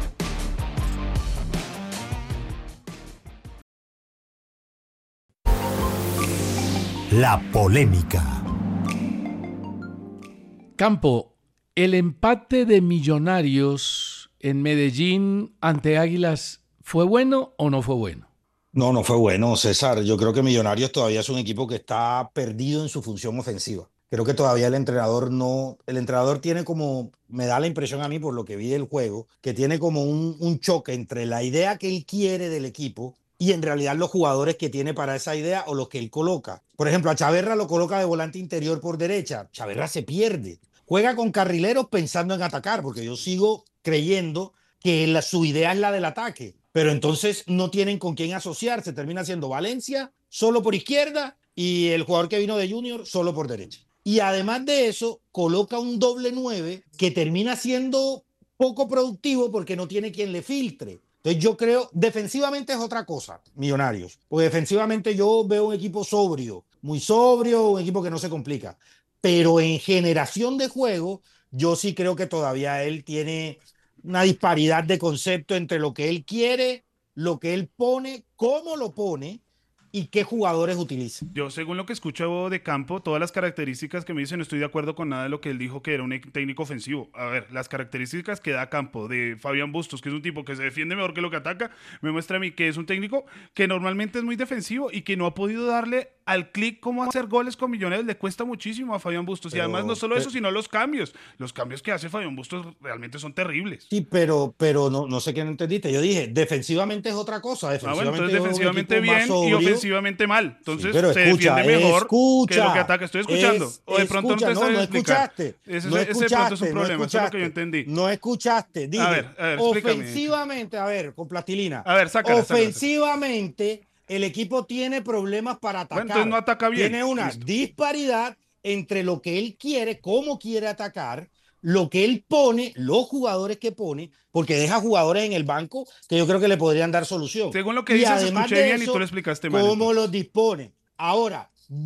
La polémica. Campo, el empate de Millonarios en Medellín ante Águilas, ¿fue bueno o no fue bueno? No, no fue bueno, César. Yo creo que Millonarios todavía es un equipo que está perdido en su función ofensiva. Creo que todavía el entrenador no, el entrenador tiene como, me da la impresión a mí por lo que vi del juego, que tiene como un, un choque entre la idea que él quiere del equipo y en realidad los jugadores que tiene para esa idea o los que él coloca. Por ejemplo, a Chaverra lo coloca de volante interior por derecha. Chaverra se pierde. Juega con carrileros pensando en atacar, porque yo sigo creyendo que la, su idea es la del ataque. Pero entonces no tienen con quién asociarse. Termina siendo Valencia solo por izquierda y el jugador que vino de Junior solo por derecha. Y además de eso, coloca un doble nueve que termina siendo poco productivo porque no tiene quien le filtre. Entonces yo creo, defensivamente es otra cosa, Millonarios. Porque defensivamente yo veo un equipo sobrio, muy sobrio, un equipo que no se complica. Pero en generación de juego, yo sí creo que todavía él tiene una disparidad de concepto entre lo que él quiere, lo que él pone, cómo lo pone y qué jugadores utiliza. Yo, según lo que escucho de Campo, todas las características que me dicen, no estoy de acuerdo con nada de lo que él dijo que era un técnico ofensivo. A ver, las características que da Campo de Fabián Bustos, que es un tipo que se defiende mejor que lo que ataca, me muestra a mí que es un técnico que normalmente es muy defensivo y que no ha podido darle al clic cómo hacer goles con Millonarios le cuesta muchísimo a Fabián Bustos. Pero, y además no solo pero, eso, sino los cambios. Los cambios que hace Fabián Bustos realmente son terribles. Sí, pero, pero no, no sé qué no entendiste. Yo dije, defensivamente es otra cosa. Defensivamente, ah, bueno, entonces defensivamente bien y ofensivamente mal. Entonces sí, pero se escucha, defiende mejor escucha, que lo que ataca. Estoy escuchando. Es, o de pronto escucha, no te sabes no, no explicar. Escuchaste, ese, no ese escuchaste, de pronto es un no problema. escuchaste, eso es lo que yo entendí. No escuchaste. Dije, a ver, a ver, ofensivamente, a ver, con plastilina. A ver, sácala, ofensivamente, sácala. El equipo tiene problemas para atacar. Bueno, entonces no ataca bien. Tiene una Listo. disparidad entre lo que él quiere, cómo quiere atacar, lo que él pone, los jugadores que pone, porque deja jugadores en el banco que yo creo que le podrían dar solución. Según lo que dices, escuché de bien eso, y tú lo explicaste mal. ¿Cómo entonces. los dispone? Ahora,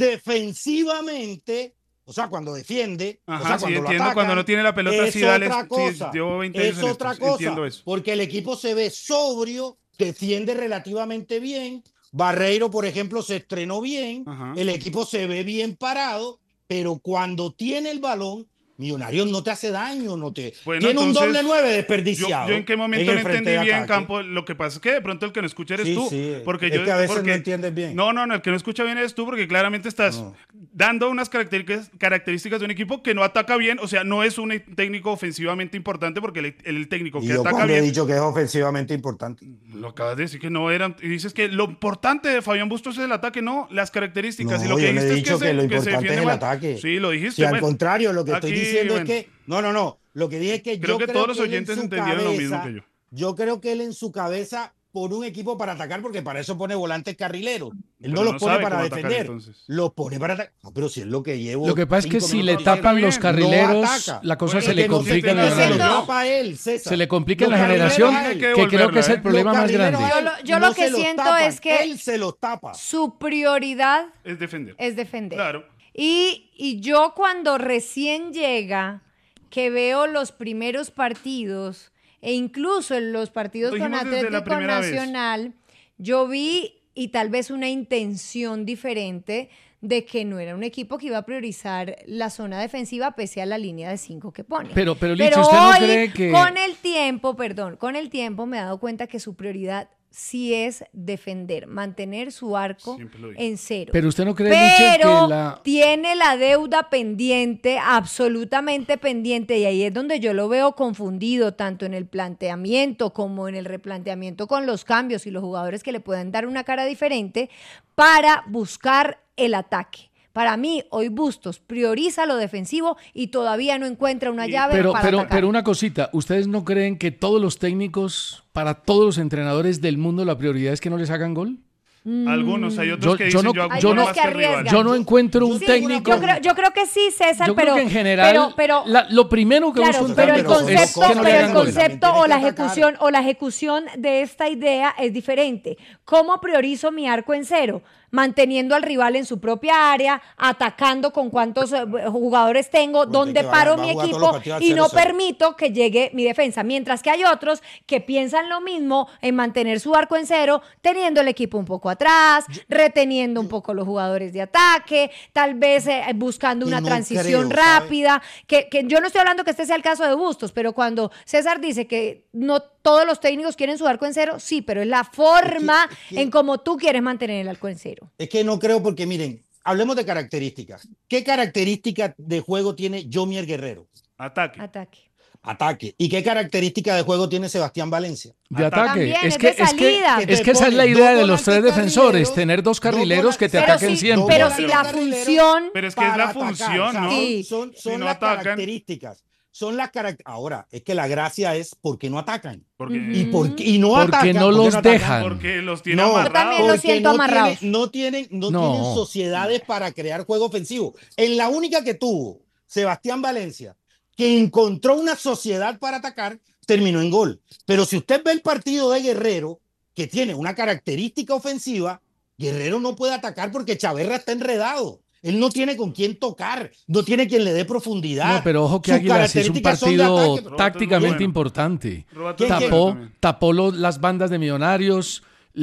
defensivamente, o sea, cuando defiende, Ajá, o sea, sí, cuando entiendo, lo atacan, cuando no tiene la pelota, es sí, dale, otra cosa. Sí, llevo veinte años es otra esto, cosa, eso. porque el equipo se ve sobrio, defiende relativamente bien. Barreiro, por ejemplo, se estrenó bien, Ajá. el equipo se ve bien parado, pero cuando tiene el balón, Millonarios no te hace daño, no te bueno, tiene entonces, un doble nueve desperdiciado. Yo, yo en qué momento en no entendí bien, Campo. Lo que pasa es que de pronto el que no escucha eres sí, tú. Sí, porque es yo, que a veces porque, no entiendes bien. No, no, no, el que no escucha bien eres tú porque claramente estás no. dando unas características, características de un equipo que no ataca bien. O sea, no es un técnico ofensivamente importante porque el, el técnico que y yo ataca bien... he dicho que es ofensivamente importante. Lo acabas de decir que no eran... Y dices que lo importante de Fabián Bustos es el ataque, no, las características. No, y lo que yo dijiste he es dicho que, que, se, lo que se importante defiende es el mal. ataque. Sí, lo dijiste. Si al bueno, contrario, lo que aquí, estoy diciendo bueno. es que... No, no, no. Lo que dije es que creo yo que creo todos los que oyentes entendieron cabeza, lo mismo que yo. Yo creo que él en su cabeza pone un equipo para atacar porque para eso pone volantes carrileros. Él pero no los no pone para atacar, defender. entonces. Los pone para atacar. No, pero si es lo que llevo. Lo que pasa es que si le tapan los carrileros, no la cosa bueno, se le complica en la él, Se le complica en la generación, que, que creo que es el problema más grande. Yo lo, yo no lo que siento tapan, es que él se los tapa. Su prioridad es defender. Es defender. Claro. Y, y yo cuando recién llega, que veo los primeros partidos, e incluso en los partidos con Atlético Nacional, vez. yo vi, y tal vez una intención diferente, de que no era un equipo que iba a priorizar la zona defensiva pese a la línea de cinco que pone. Pero, pero, Licho, pero ¿usted hoy, no cree que...? con el tiempo, perdón, con el tiempo me he dado cuenta que su prioridad sí es defender, mantener su arco en cero. Pero usted no cree, Pero que la... tiene la deuda pendiente, absolutamente pendiente, y ahí es donde yo lo veo confundido, tanto en el planteamiento como en el replanteamiento con los cambios y los jugadores que le puedan dar una cara diferente para buscar el ataque. Para mí, hoy Bustos prioriza lo defensivo y todavía no encuentra una llave pero, para pero, atacar. Pero una cosita, ¿ustedes no creen que todos los técnicos, para todos los entrenadores del mundo, la prioridad es que no les hagan gol? Algunos, hay otros yo, que yo dicen no, yo hago yo, no, más que rival. yo no encuentro un sí, técnico. Yo creo, yo creo que sí, César, yo pero creo que en general pero, pero, la, lo primero que claro, busca un pero el técnico concepto, es que no pero el gol. concepto o la ejecución o la ejecución de esta idea es diferente. ¿Cómo priorizo mi arco en cero? Manteniendo al rival en su propia área, atacando con cuántos uh, jugadores tengo, bueno, dónde paro mi equipo y no permito que llegue mi defensa. Mientras que hay otros que piensan lo mismo en mantener su arco en cero, teniendo el equipo un poco atrás, yo, reteniendo un poco los jugadores de ataque, tal vez eh, buscando una no transición creo, rápida. Que, que yo no estoy hablando que este sea el caso de Bustos, pero cuando César dice que no todos los técnicos quieren su arco en cero, sí, pero es la forma es que, es que, en cómo tú quieres mantener el arco en cero. Es que no creo porque, miren, hablemos de características. ¿Qué característica de juego tiene Yomier Guerrero? Ataque. Ataque. Ataque. ¿Y qué característica de juego tiene Sebastián Valencia? De ataque. También, es, es, que, de es, que, es que esa es la idea de los tres defensores, tener dos carrileros que te pero ataquen si, siempre. Pero si la función... Pero es que es la función, ¿no? Sí. Son, son si no las atacan. características. Son las características. Ahora, es que la gracia es ¿por qué no atacan? Porque, ¿Y, por qué, y no porque atacan? no los no dejan. Porque los tienen no, amarrados. Yo también los siento no amarrados. Tienen, no tienen, no no. tienen sociedades para crear juego ofensivo. En la única que tuvo Sebastián Valencia, que encontró una sociedad para atacar, terminó en gol. Pero si usted ve el partido de Guerrero, que tiene una característica ofensiva, Guerrero no puede atacar porque Chaverra está enredado. Él no tiene con quién tocar, no tiene quien le dé profundidad. No, pero ojo que Águilas es un partido tácticamente bueno. importante. ¿Quién, tapó quién? tapó los, las bandas de Millonarios,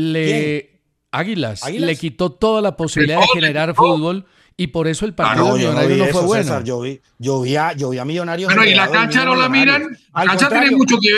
le Águilas, ¿Águilas? le quitó toda la posibilidad de generar fútbol y por eso el partido ah, no, de Millonarios no, no fue eso, bueno. César, yo, vi, yo, vi a, yo vi a Millonarios. Bueno, y la cancha no la miran, la cancha tiene mucho que ver.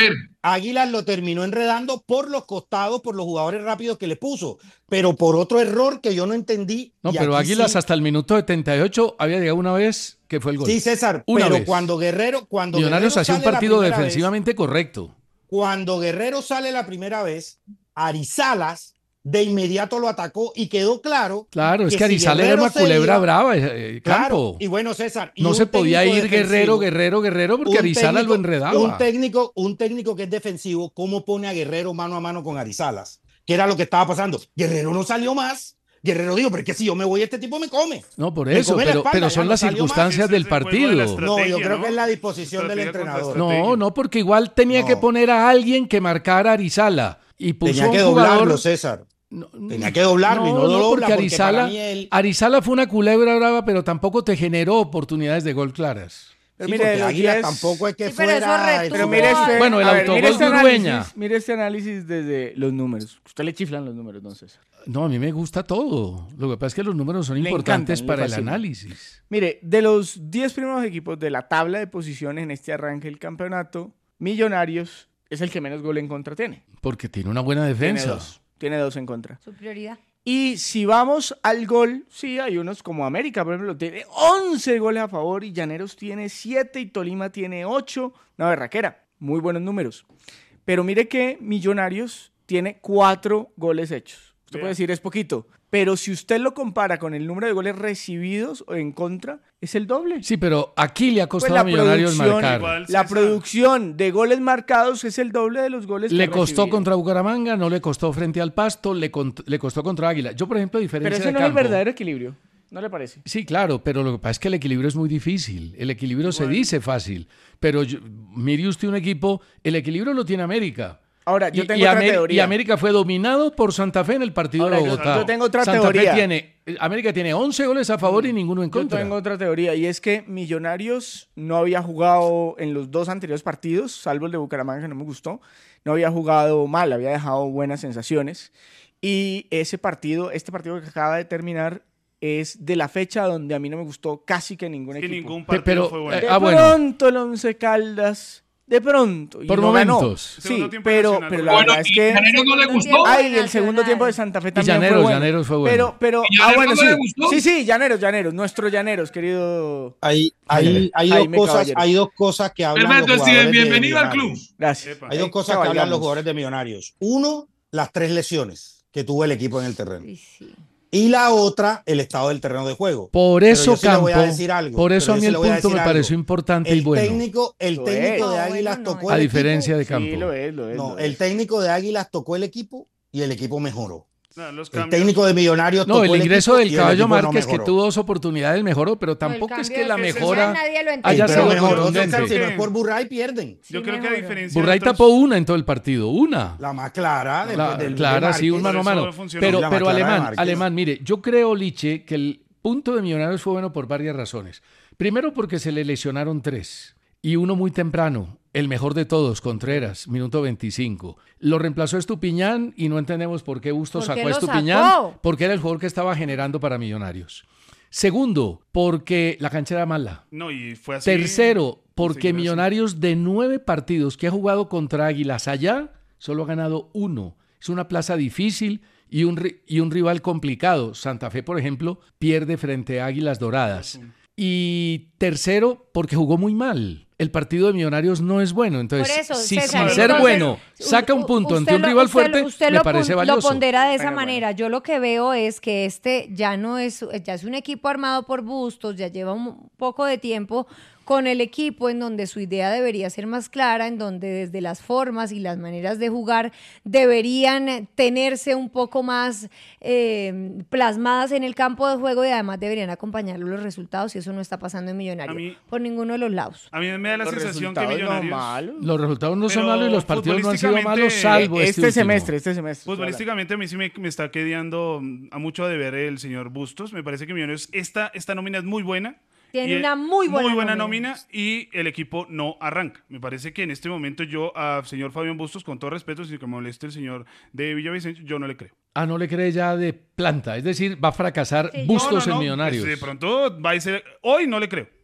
Águilas lo terminó enredando por los costados, por los jugadores rápidos que le puso, pero por otro error que yo no entendí. No, pero Águilas sí, hasta el minuto setenta y ocho había llegado una vez que fue el gol. Sí, César, una pero vez. cuando Guerrero... Cuando Millonarios Guerrero hacía un sale partido la defensivamente vez, correcto. Cuando Guerrero sale la primera vez, Arizalas de inmediato lo atacó y quedó claro. Claro, es que, que Arizalas si era una culebra iba, brava, eh, campo. Claro, y bueno, César. Y no se podía ir Guerrero, Guerrero, Guerrero, porque Arizalas lo enredaba. Un técnico, un técnico que es defensivo, ¿cómo pone a Guerrero mano a mano con Arizalas? ¿Qué era lo que estaba pasando? Guerrero no salió más. Guerrero dijo, pero es que si yo me voy, este tipo me come. No, por eso, pero, espalda, pero son las no circunstancias del partido. De no, yo creo ¿no? que es la disposición del entrenador. No, no, porque igual tenía no. que poner a alguien que marcara a Arizala. Y puso tenía que un jugador... doblarlo, César. No, tenía que doblarlo no, y no lo no, dobla porque Arizala, porque él... Arizala fue una culebra brava, pero tampoco te generó oportunidades de gol claras. Pero sí, mire, Águila diez... tampoco es que sí, fuera... Pero, pero mire este, bueno, el autogol ver, este de Urueña. Mire este análisis desde los números. Usted le chiflan los números, no César. No, a mí me gusta todo. Lo que pasa es que los números son le importantes encantan, para el análisis. Mire, de los diez primeros equipos de la tabla de posiciones en este arranque del campeonato, Millonarios es el que menos gol en contra tiene. Porque tiene una buena defensa. Tiene dos, tiene dos en contra. Su prioridad. Y si vamos al gol, sí, hay unos como América, por ejemplo, tiene once goles a favor y Llaneros tiene siete y Tolima tiene ocho. Una berraquera, muy buenos números. Pero mire que Millonarios tiene cuatro goles hechos. Usted puede decir es poquito, pero si usted lo compara con el número de goles recibidos o en contra, es el doble. Sí, pero aquí le ha costado pues a Millonarios marcar. Igual, la producción de goles marcados es el doble de los goles que le costó recibido. Contra Bucaramanga, no le costó frente al Pasto, le, le costó contra Águila. Yo, por ejemplo, a diferencia Pero ese de no campo, es el verdadero equilibrio. ¿No le parece? Sí, claro, pero lo que pasa es que el equilibrio es muy difícil. El equilibrio bueno. se dice fácil, pero yo, mire usted un equipo, el equilibrio lo tiene América. Ahora, yo tengo y, y otra Amer- teoría. Y América fue dominado por Santa Fe en el partido Ahora, de Bogotá. Yo, yo tengo otra Santa teoría. Fe tiene, América tiene once goles a favor y ninguno en contra. Yo tengo otra teoría, y es que Millonarios no había jugado en los dos anteriores partidos, salvo el de Bucaramanga, que no me gustó. No había jugado mal, había dejado buenas sensaciones. Y ese partido, este partido que acaba de terminar, es de la fecha donde a mí no me gustó casi que ningún es equipo. Que ningún partido pero, fue bueno. De ah, bueno. pronto el Once Caldas... De pronto. Y por no momentos. Ganó. Sí, pero, pero la bueno, verdad es que... Llaneros no le gustó. Ay, el segundo tiempo de Santa Fe también y Llaneros, fue bueno. Llaneros fue bueno. Pero, pero, ah, bueno, no sí. le gustó? Sí, sí, Llaneros, Llaneros. Nuestros Llaneros, querido... Hay, hay, hay, dos cosas, hay dos cosas que hablan Perfecto, los jugadores bienvenido al club. Gracias. Hay dos cosas que hablan los jugadores de Millonarios. Uno, las tres lesiones que tuvo el equipo en el terreno. Sí, sí. Y la otra, el estado del terreno de juego. Por eso, sí Campo, algo, por eso a mí el punto me algo. pareció importante el y bueno. Técnico, el Lo técnico es. de No, Águilas bueno, no tocó es. el A diferencia equipo. de Campo. Sí, lo es, lo es. No, lo el es. técnico de Águilas tocó el equipo y el equipo mejoró. No, los El cambios. técnico de Millonarios No, tocó el ingreso equipo del y el Caballo equipo no Márquez, que mejoró. tuvo dos oportunidades, mejoró, pero tampoco el es que cambio la de mejora nadie lo entiende. haya Pero sido mejoró, contundente. César, si no es por Burray pierden. Yo Sí, creo que a mejor. diferencia Burray de otros- tapó una en todo el partido, una. La más clara. De, La- del, clara, de sí, un mano a Por eso mano. funcionó. Pero, La pero más clara de alemán, Márquez. alemán, mire, yo creo, Liche, que el punto de Millonarios fue bueno por varias razones. Primero, porque se le lesionaron tres y uno muy temprano. El mejor de todos, Contreras, minuto veinticinco. Lo reemplazó Estupiñán y no entendemos por qué Bustos ¿Por qué sacó a lo Estupiñán, sacó? porque era el jugador que estaba generando para Millonarios. Segundo, porque la cancha era mala. No, y fue así. Tercero, porque seguirá así. Millonarios de nueve partidos que ha jugado contra Águilas allá, solo ha ganado uno. Es una plaza difícil y un, ri- y un rival complicado. Santa Fe, por ejemplo, pierde frente a Águilas Doradas. Y tercero, porque jugó muy mal. El partido de Millonarios no es bueno. Entonces, Por eso, si César, sin ser entonces, bueno saca un punto usted ante un lo- rival usted fuerte, lo- usted me lo parece pon- valioso. Lo pondera de esa Pero bueno. manera. Yo lo que veo es que este ya no es, ya es un equipo armado por Bustos, ya lleva un poco de tiempo con el equipo en donde su idea debería ser más clara, en donde desde las formas y las maneras de jugar deberían tenerse un poco más eh, plasmadas en el campo de juego y además deberían acompañarlo los resultados y eso no está pasando en Millonarios A mí- por ninguno de los lados. A mí me da la Los sensación que resultados no Millonarios... malos. Los resultados no son Pero malos y los partidos no han sido malos, futbolísticamente, salvo este, Este último. semestre, este semestre. Futbolísticamente a mí sí me, me está quedando mm, a mucho de ver el señor Bustos. Me parece que Millonarios, esta, esta nómina es muy buena. Tiene Y el- una muy buena nómina. nómina y el equipo no arranca. Me parece que en este momento yo al señor Fabián Bustos, con todo respeto, si que me moleste el señor de Villavicencio, yo no le creo. Ah, no le cree ya de planta. Es decir, va a fracasar Sí, yo- Bustos No, no, no, en Millonarios. pues de pronto va a ser... Hoy no le creo.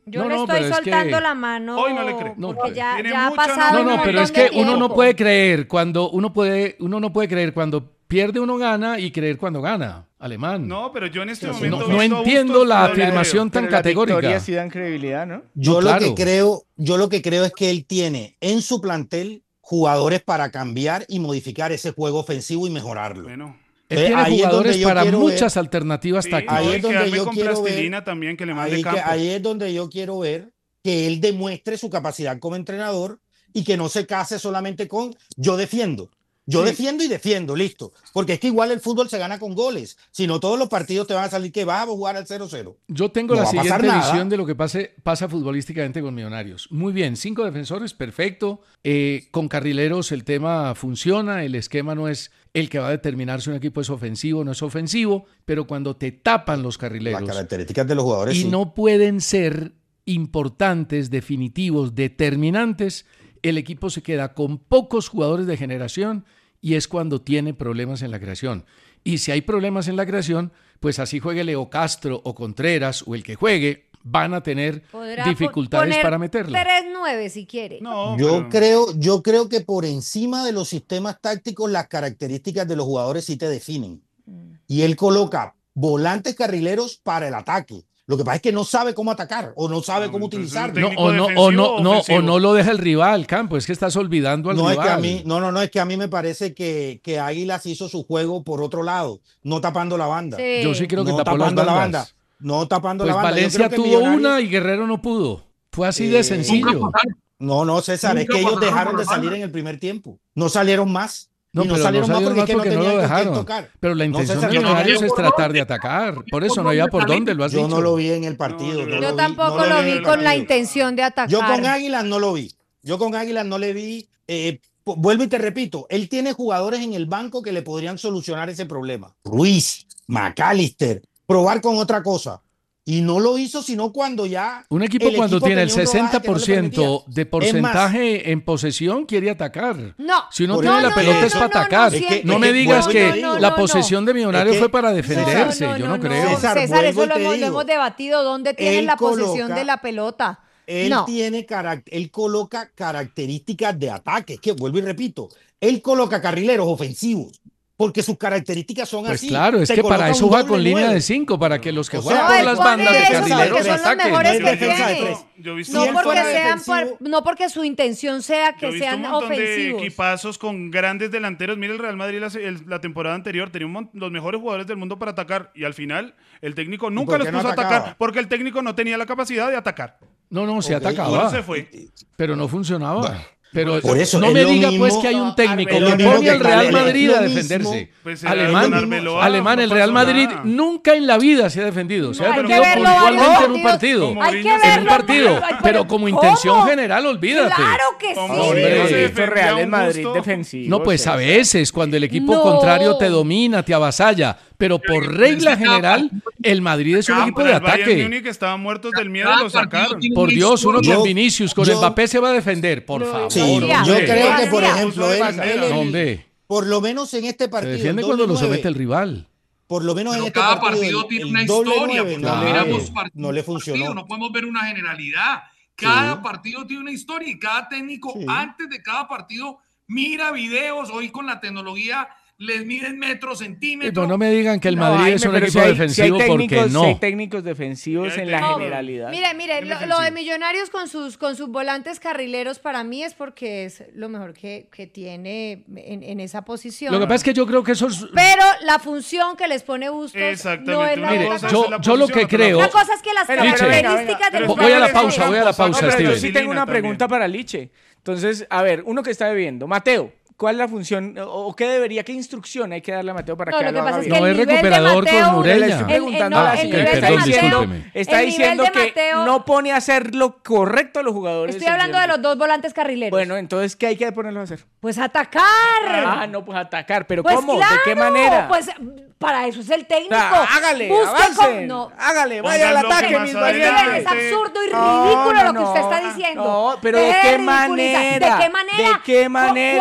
Yo No, le no, estoy pero es soltando que- la mano. Hoy no le creo. No, porque ya, tiene ya ha mucho pasado No, un no, pero montón es de que uno no tiempo. puede creer cuando uno puede, uno no puede creer cuando pierde uno gana y creer cuando gana. Alemán. No, pero yo en este No, momento. no viendo a entiendo Bustos, la no le creo. afirmación tan Pero las categórica. victorias sí dan credibilidad, ¿no? Yo No, lo claro. que creo, yo lo que creo es que él tiene en su plantel jugadores para cambiar y modificar ese juego ofensivo y mejorarlo. Bueno. Él Ve, tiene ahí es jugadores donde yo para quiero muchas ver- alternativas Sí, tácticas. Ahí no, es y donde quedarme yo con quiero ver- plastilina también que le mande Ahí, que- campo. ahí es donde yo quiero ver que él demuestre su capacidad como entrenador y que no se case solamente con yo defiendo. Yo Sí. defiendo y defiendo, listo. Porque es que igual el fútbol se gana con goles. Si no, todos los partidos te van a salir que vas a jugar al cero cero. Yo tengo No la va a pasar siguiente nada. visión de lo que pase, pasa futbolísticamente con Millonarios. Muy bien, cinco defensores, perfecto. Eh, con carrileros el tema funciona, el esquema no es el que va a determinar si un equipo es ofensivo o no es ofensivo, pero cuando te tapan los Las carrileros características de los jugadores. y sí. no pueden ser importantes, definitivos, determinantes, el equipo se queda con pocos jugadores de generación y es cuando tiene problemas en la creación. Y si hay problemas en la creación, pues así juegue Leo Castro o Contreras o el que juegue, van a tener Podrá dificultades poner para meterla. tres nueve si quiere. No, Yo pero- creo, yo creo que por encima de los sistemas tácticos, las características de los jugadores sí te definen. Y él coloca volantes carrileros para el ataque. Lo que pasa es que no sabe cómo atacar o no sabe No, cómo entonces utilizarlo. No, técnico o, no, o, defensivo no, o no, o ofensivo. no lo deja el rival al campo, es que estás olvidando al No es rival. que a mí, no, no, no, es que a mí me parece que, que Águilas hizo su juego por otro lado, no tapando la banda. Sí. Yo sí creo que no tapó las tapando la banda. bandas. No tapando Pues la banda. Yo Valencia creo que tuvo Millonarios- una y Guerrero no pudo. Fue así de Eh, sencillo. Nunca pasaron. No, no, César, es Nunca que ellos pasaron dejaron por de la salir banda. en el primer tiempo. No salieron más. No, y no pero salieron no más salieron porque, más es que no porque no tenían lo con quién dejaron. tocar. Pero la No, intención César, de yo no Millonarios vi- es tratar de atacar. Por eso no había por dónde, lo has Yo dicho. no lo vi en el partido. No, no yo lo Yo vi, tampoco no lo vi en vi el con la partido. intención de atacar. Yo con Águilas no lo vi. Yo con Águilas no le vi. eh, pu- vuelvo y te repito, él tiene jugadores en el banco que le podrían solucionar ese problema. Ruiz, McAllister, probar con otra cosa. Y no lo hizo sino cuando ya. Un equipo el cuando equipo tiene el tenía un rodaje sesenta que no por le ciento permitía. de porcentaje en posesión quiere atacar. No. Si uno Por tiene eso- la pelota no, es no, para no, no, atacar. no, Es que siempre. no me Es que digas vuelvo que y te digo. la no, posesión de Millonarios Es que- fue para No, defenderse. No, no, Yo no, no, creo. no, César, César, eso vuelvo y lo te hemos, lo digo. hemos debatido. ¿Dónde tienen Él la posesión coloca- de la pelota? Él No. tiene carac- él coloca características de ataque. Que vuelvo y repito, él coloca carrileros ofensivos porque sus características son Pues así. claro, es Te que para coloca eso un juega doble con línea nueve. de cinco, para que los que O juegan sea, por él las pone bandas de eso carrileros porque son los ataquen. mejores No es defensa de tiene. tres. Yo he visto Si No él porque, fuera sean defensivo- por- no porque su intención sea Yo que he visto sean un montón de ofensivos. equipazos con grandes delanteros. Mira el Real Madrid la, el- la temporada anterior tenía un mon- los mejores jugadores del mundo para atacar y al final el técnico nunca por los qué no puso a atacaba? atacar porque el técnico no tenía la capacidad de atacar. No, no, se Ok, Por atacaba. eso se fue. Pero no funcionaba. Pero Por eso no es me lo diga mismo- pues que hay un técnico es lo que mismo pone que al Real Canelo, Madrid es a lo mismo. defenderse. Pues era Alemán, Don Arbeloa, Alemán, no el Real pasó Madrid nada. nunca en la vida se ha defendido. Se No, ha hay que defendido verlo puntualmente varios en un partido. Como Hay que Mourinho En verlo. un partido. Ay, Pero como ¿cómo? intención general, olvídate. Claro que Como sí. Hombre. Mourinho se Sí. defendía Estos Real a en un Madrid gusto. defensivos. No, pues a César. veces, cuando el equipo No. contrario te domina, te avasalla. Pero por regla general, el Madrid es un Ah, equipo Pero de el Bayern ataque. Múnich estaban muertos del miedo y Cada lo partido sacaron. tiene Por una Dios, uno historia. con Yo- Vinicius, con yo- Mbappé se va a defender, por favor. Sí, Hacía, yo hombre. creo que, por hacía. ejemplo, él, Hacía. él- él- No, hombre, por lo menos en este se partido. defiende el cuando lo doble somete el nueve, rival. Por lo menos Pero en este cada partido, partido el- tiene el una doble historia, nueve porque no Claro. le- miramos partido no le por partido, funcionó. no podemos ver una generalidad. Cada Sí. partido tiene una historia y cada técnico Sí. antes de cada partido mira videos. Hoy con la tecnología les miden metros, Y centímetros. pues no me digan que el No, Madrid Jaime, es un pero equipo si hay- defensivo si hay porque técnicos- no. si hay técnicos defensivos Si hay en la técnicos- generalidad. Mire, mire, En lo, lo de defensivo. Millonarios con sus, con sus volantes carrileros para mí es porque es lo mejor que, que tiene en, en esa posición. Lo que pasa es que yo creo que eso es... Pero la función que les pone Bustos Exactamente. no es la Una Mire, otra cosa yo- es la yo lo posición, que otra creo- Una cosa. cosa es que las Pero, pero, características venga, del venga, Voy a la jugador pausa, se voy a la ven. pausa, No, pero yo Steven. sí tengo una También. pregunta para Liche. Entonces, a ver, uno que está bebiendo. Mateo, ¿cuál es la función o, o qué debería, qué instrucción hay que darle a Mateo para No, que lo lo que haga pasa es bien? que No, el es nivel de recuperador con Mateo- Moreira. Le estoy el- preguntando no, a la el señora. nivel Está de perdón, diciendo, discúlpeme. está El nivel diciendo de que Mateo- no pone a hacer lo correcto a los jugadores. Estoy hablando de los dos volantes carrileros. Bueno, entonces, ¿qué hay que ponerlos a hacer? Pues atacar. Ah, no, pues atacar. ¿Pero Pues cómo? claro, ¿De qué manera? Pues para eso es el técnico. Ah, hágale, Busque avancen, con- no. hágale, vaya al Pónganlo que ataque, más mis adelante- valientes. Es absurdo y No, ridículo no, lo que usted no. está diciendo. No, pero ¿de Deje qué ridiculizar. manera? ¿De qué manera? ¿De qué ¿Cu- manera, ¿Cuáles son?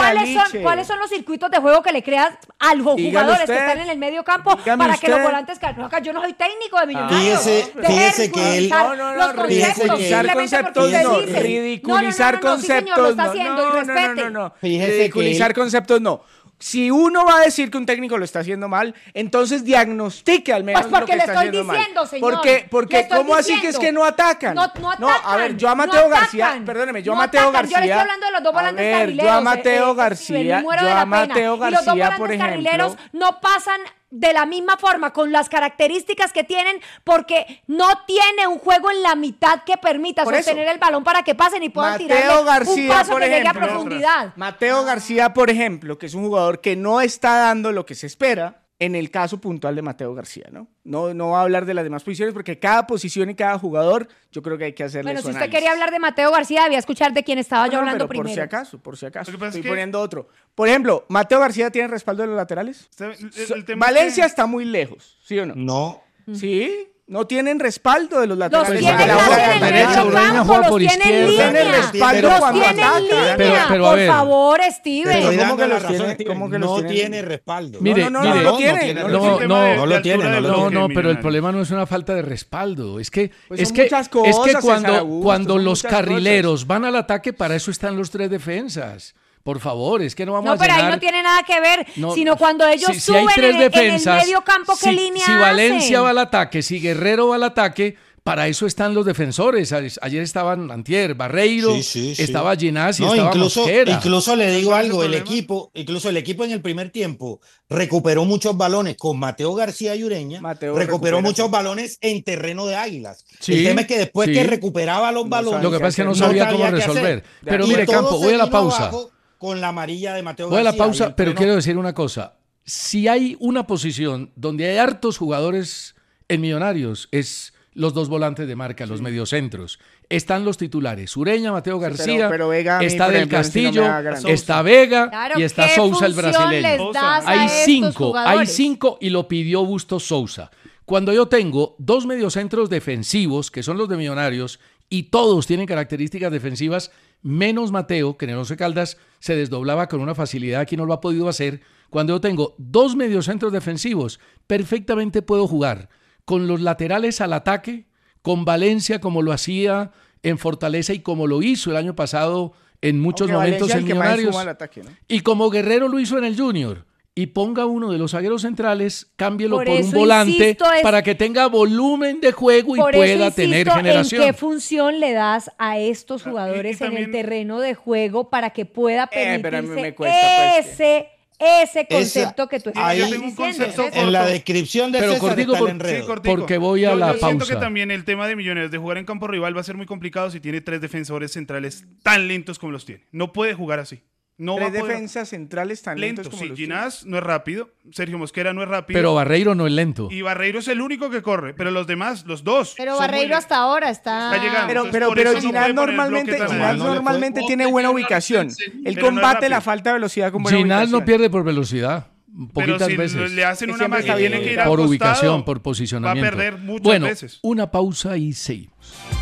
son, ¿cuáles son los circuitos de juego que le creas a los jugadores usted, que están en el medio campo para usted. que los volantes... No, yo no soy técnico de Millonarios. Fíjese, fíjese que él... No, no, no, ridiculizar conceptos no. Ridiculizar conceptos no. No, no, no, no. Ridiculizar conceptos no. Si uno va a decir que un técnico lo está haciendo mal, entonces diagnostique al menos pues porque lo que le está estoy haciendo diciendo, mal. señor. Porque, porque ¿cómo así que es que no atacan? No, no atacan. No, a ver, yo a Mateo no García, perdóneme, yo a no Mateo atacan. García. Yo le estoy hablando de los dos volantes a ver, carrileros. Yo a Mateo eh, García, me muero yo de la a Mateo pena. García, y los dos por ejemplo, carrileros no pasan de la misma forma, con las características que tienen, porque no tiene un juego en la mitad que permita por sostener eso. el balón para que pasen y puedan tirar un paso por que ejemplo, llegue a profundidad. Mateo García, por ejemplo, que es un jugador que no está dando lo que se espera, en el caso puntual de Mateo García, ¿no? No, no va a hablar de las demás posiciones porque cada posición y cada jugador, yo creo que hay que hacerle Bueno, su si usted análisis. quería hablar de Mateo García, debía escuchar de quién estaba no, yo hablando no, pero primero. Por si acaso, por si acaso. Estoy es que... poniendo otro. Por ejemplo, ¿Mateo García tiene respaldo de los laterales? El, el, el tema Valencia es que... está muy lejos, ¿sí o no? No. ¿Sí? No tienen respaldo de los laterales. Los tienen en el medio campo, los tienen en línea. Respaldo los cuando tienen en línea. Pero, pero, por ver. favor, Steven. Pero ¿Cómo que los razón, tiene? Steven, ¿Cómo que no los tiene? tiene respaldo. Mire, no, no, mire, no, no, lo tiene. No, No, no, no, no lo tiene. No, no, pero el problema no es una falta de respaldo. Es que, pues es que, muchas cosas, es que cuando, César Augusto, cuando son los muchas carrileros cosas. van al ataque, para eso están los tres defensas. Por favor, es que no vamos no, a pero llenar... ahí no tiene nada que ver, no, sino cuando ellos si, suben si hay tres en, defensas, en el medio campo, ¿qué si, línea Si Valencia hacen? va al ataque, si Guerrero va al ataque, para eso están los defensores. Ayer estaban Antier, Barreiro, sí, sí, sí. estaba Ginás y no, estaba incluso, Mosquera. Incluso le digo algo, el problema? equipo, incluso el equipo en el primer tiempo recuperó muchos balones con Mateo García y Ureña, Mateo recuperó recupera, muchos sí. balones en terreno de Águilas. Sí, el tema es que después sí. que recuperaba los balones, Lo que pasa es que no no sabía sabía cómo qué resolver. hacer. Pero Y mire, todo Campo, se voy a la vino pausa. abajo con la amarilla de Mateo Voy a García. la pausa, el pero pleno... quiero decir una cosa. Si hay una posición donde hay hartos jugadores en Millonarios, es los dos volantes de marca, sí. los mediocentros. Están los titulares, Ureña, Mateo García, pero, pero Vega, está mí, Del ejemplo, Castillo, si no está Vega claro, y está Sousa el brasileño. Hay cinco, hay cinco y lo pidió Bustos Sousa. Cuando yo tengo dos mediocentros defensivos, que son los de Millonarios, y todos tienen características defensivas, menos Mateo, que en el Once Caldas se desdoblaba con una facilidad, aquí no lo ha podido hacer. Cuando yo tengo dos mediocentros defensivos, perfectamente puedo jugar con los laterales al ataque, con Valencia como lo hacía en Fortaleza y como lo hizo el año pasado en muchos Aunque momentos Valencia en el que Millonarios, más suma al ataque, ¿no? y como Guerrero lo hizo en el Junior. Y ponga uno de los zagueros centrales, cámbielo por, por un volante insisto, es, para que tenga volumen de juego y por pueda eso tener insisto, generación. ¿En qué función le das a estos jugadores y, y también, en el terreno de juego para que pueda permitirse eh, pero a mí me cuesta, pues, ese, ese concepto Esa, que tú estás ahí, diciendo? En la descripción de pero César cortico, está por, el enredo. Sí, cortico. porque voy a yo, la yo pausa. siento que también el tema de Millonarios de jugar en campo rival va a ser muy complicado si tiene tres defensores centrales tan lentos como los tiene. No puede jugar así. No Tres va a poder... defensas centrales tan lentos, lentos. como Sí, los Ginás no es rápido, Sergio Mosquera no es rápido. Pero Barreiro no es lento. Y Barreiro es el único que corre, pero los demás, los dos. Pero son Barreiro muy... hasta ahora está... Está llegando. Pero, Entonces, pero, por pero eso no Ginás puede poner el normalmente, bloque tan Ginás alto. normalmente tiene buena ubicación. Él Pero no es combate rápido. la falta de velocidad con buena Ginás ubicación. no pierde por velocidad. Pero Poquitas si veces. le hacen Que una siempre máquina, está bien tiene que ir ubicado. al Por costado, ubicación, por posicionamiento. Va a perder muchas bueno, veces. Una pausa y seguimos.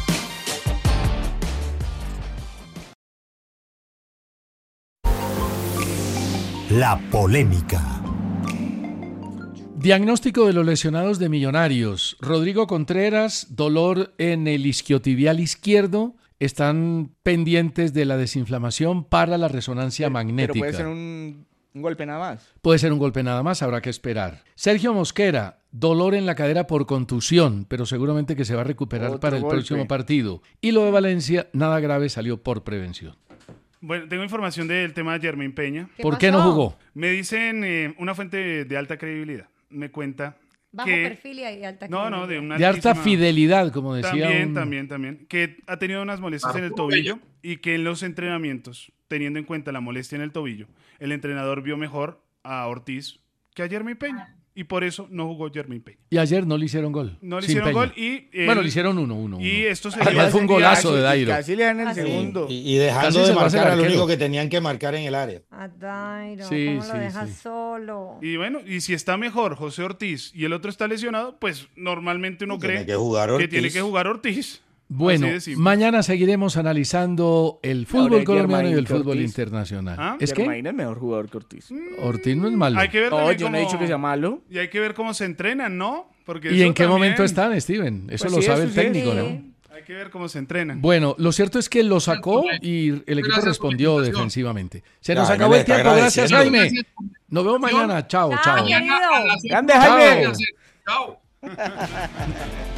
La polémica. Diagnóstico de los lesionados de Millonarios. Rodrigo Contreras, dolor en el isquiotibial izquierdo. Están pendientes de la desinflamación para la resonancia Pero, magnética. pero puede ser un, un golpe nada más. Puede ser un golpe nada más, habrá que esperar. Sergio Mosquera, dolor en la cadera por contusión, pero seguramente que se va a recuperar Otro para el golpe. próximo partido. Y lo de Valencia, nada grave, salió por prevención. Bueno, tengo información del tema de Jermaine Peña. ¿Qué ¿Por qué no pasó? jugó? Me dicen eh, una fuente de alta credibilidad. Me cuenta Bajo que... perfil y alta No, no, de una De harta altísima- fidelidad, como decía También, un- también, también. Que ha tenido unas molestias en el tobillo y que en los entrenamientos, teniendo en cuenta la molestia en el tobillo, el entrenador vio mejor a Ortiz que a Jermaine Peña. Y por eso no jugó Jermaine Peña. Y ayer no le hicieron gol. No le sin hicieron Peña. gol y... eh, Bueno, le hicieron uno, uno, Y uno. esto sería... Además fue un golazo de Dairo. Casi le dan el Ah, sí. segundo. Y, y dejando Casi de se lo hace el marcar al arquero. único que tenían que marcar en el área. A Dairo, Sí, ¿cómo sí, lo dejas sí. solo? Y bueno, y si está mejor José Ortiz y el otro está lesionado, pues normalmente uno Tiene cree que jugar que Ortiz. tiene que jugar Ortiz. Bueno, mañana seguiremos analizando el fútbol colombiano y el fútbol Ortiz. internacional. ¿Ah? ¿Es que? Germain es mejor jugador que Ortiz. Ortiz no es malo. Hay que ver No, también yo cómo- no he dicho que sea malo. Y hay que ver cómo se entrenan, ¿no? Porque ¿Y eso en qué también- momento están, Steven? Eso Pues lo sí, sabe eso el sí. técnico, Sí. ¿no? Hay que ver cómo se entrenan. Bueno, lo cierto es que lo sacó y el equipo Gracias por la respondió invitación. defensivamente. Se Ya, nos Jaime acabó le el está tiempo. Gracias, agradeciendo. Jaime. Nos vemos mañana. Chao, Chao, chao. querido. Mañana a las seis Grande, y media Jaime. se- Chao.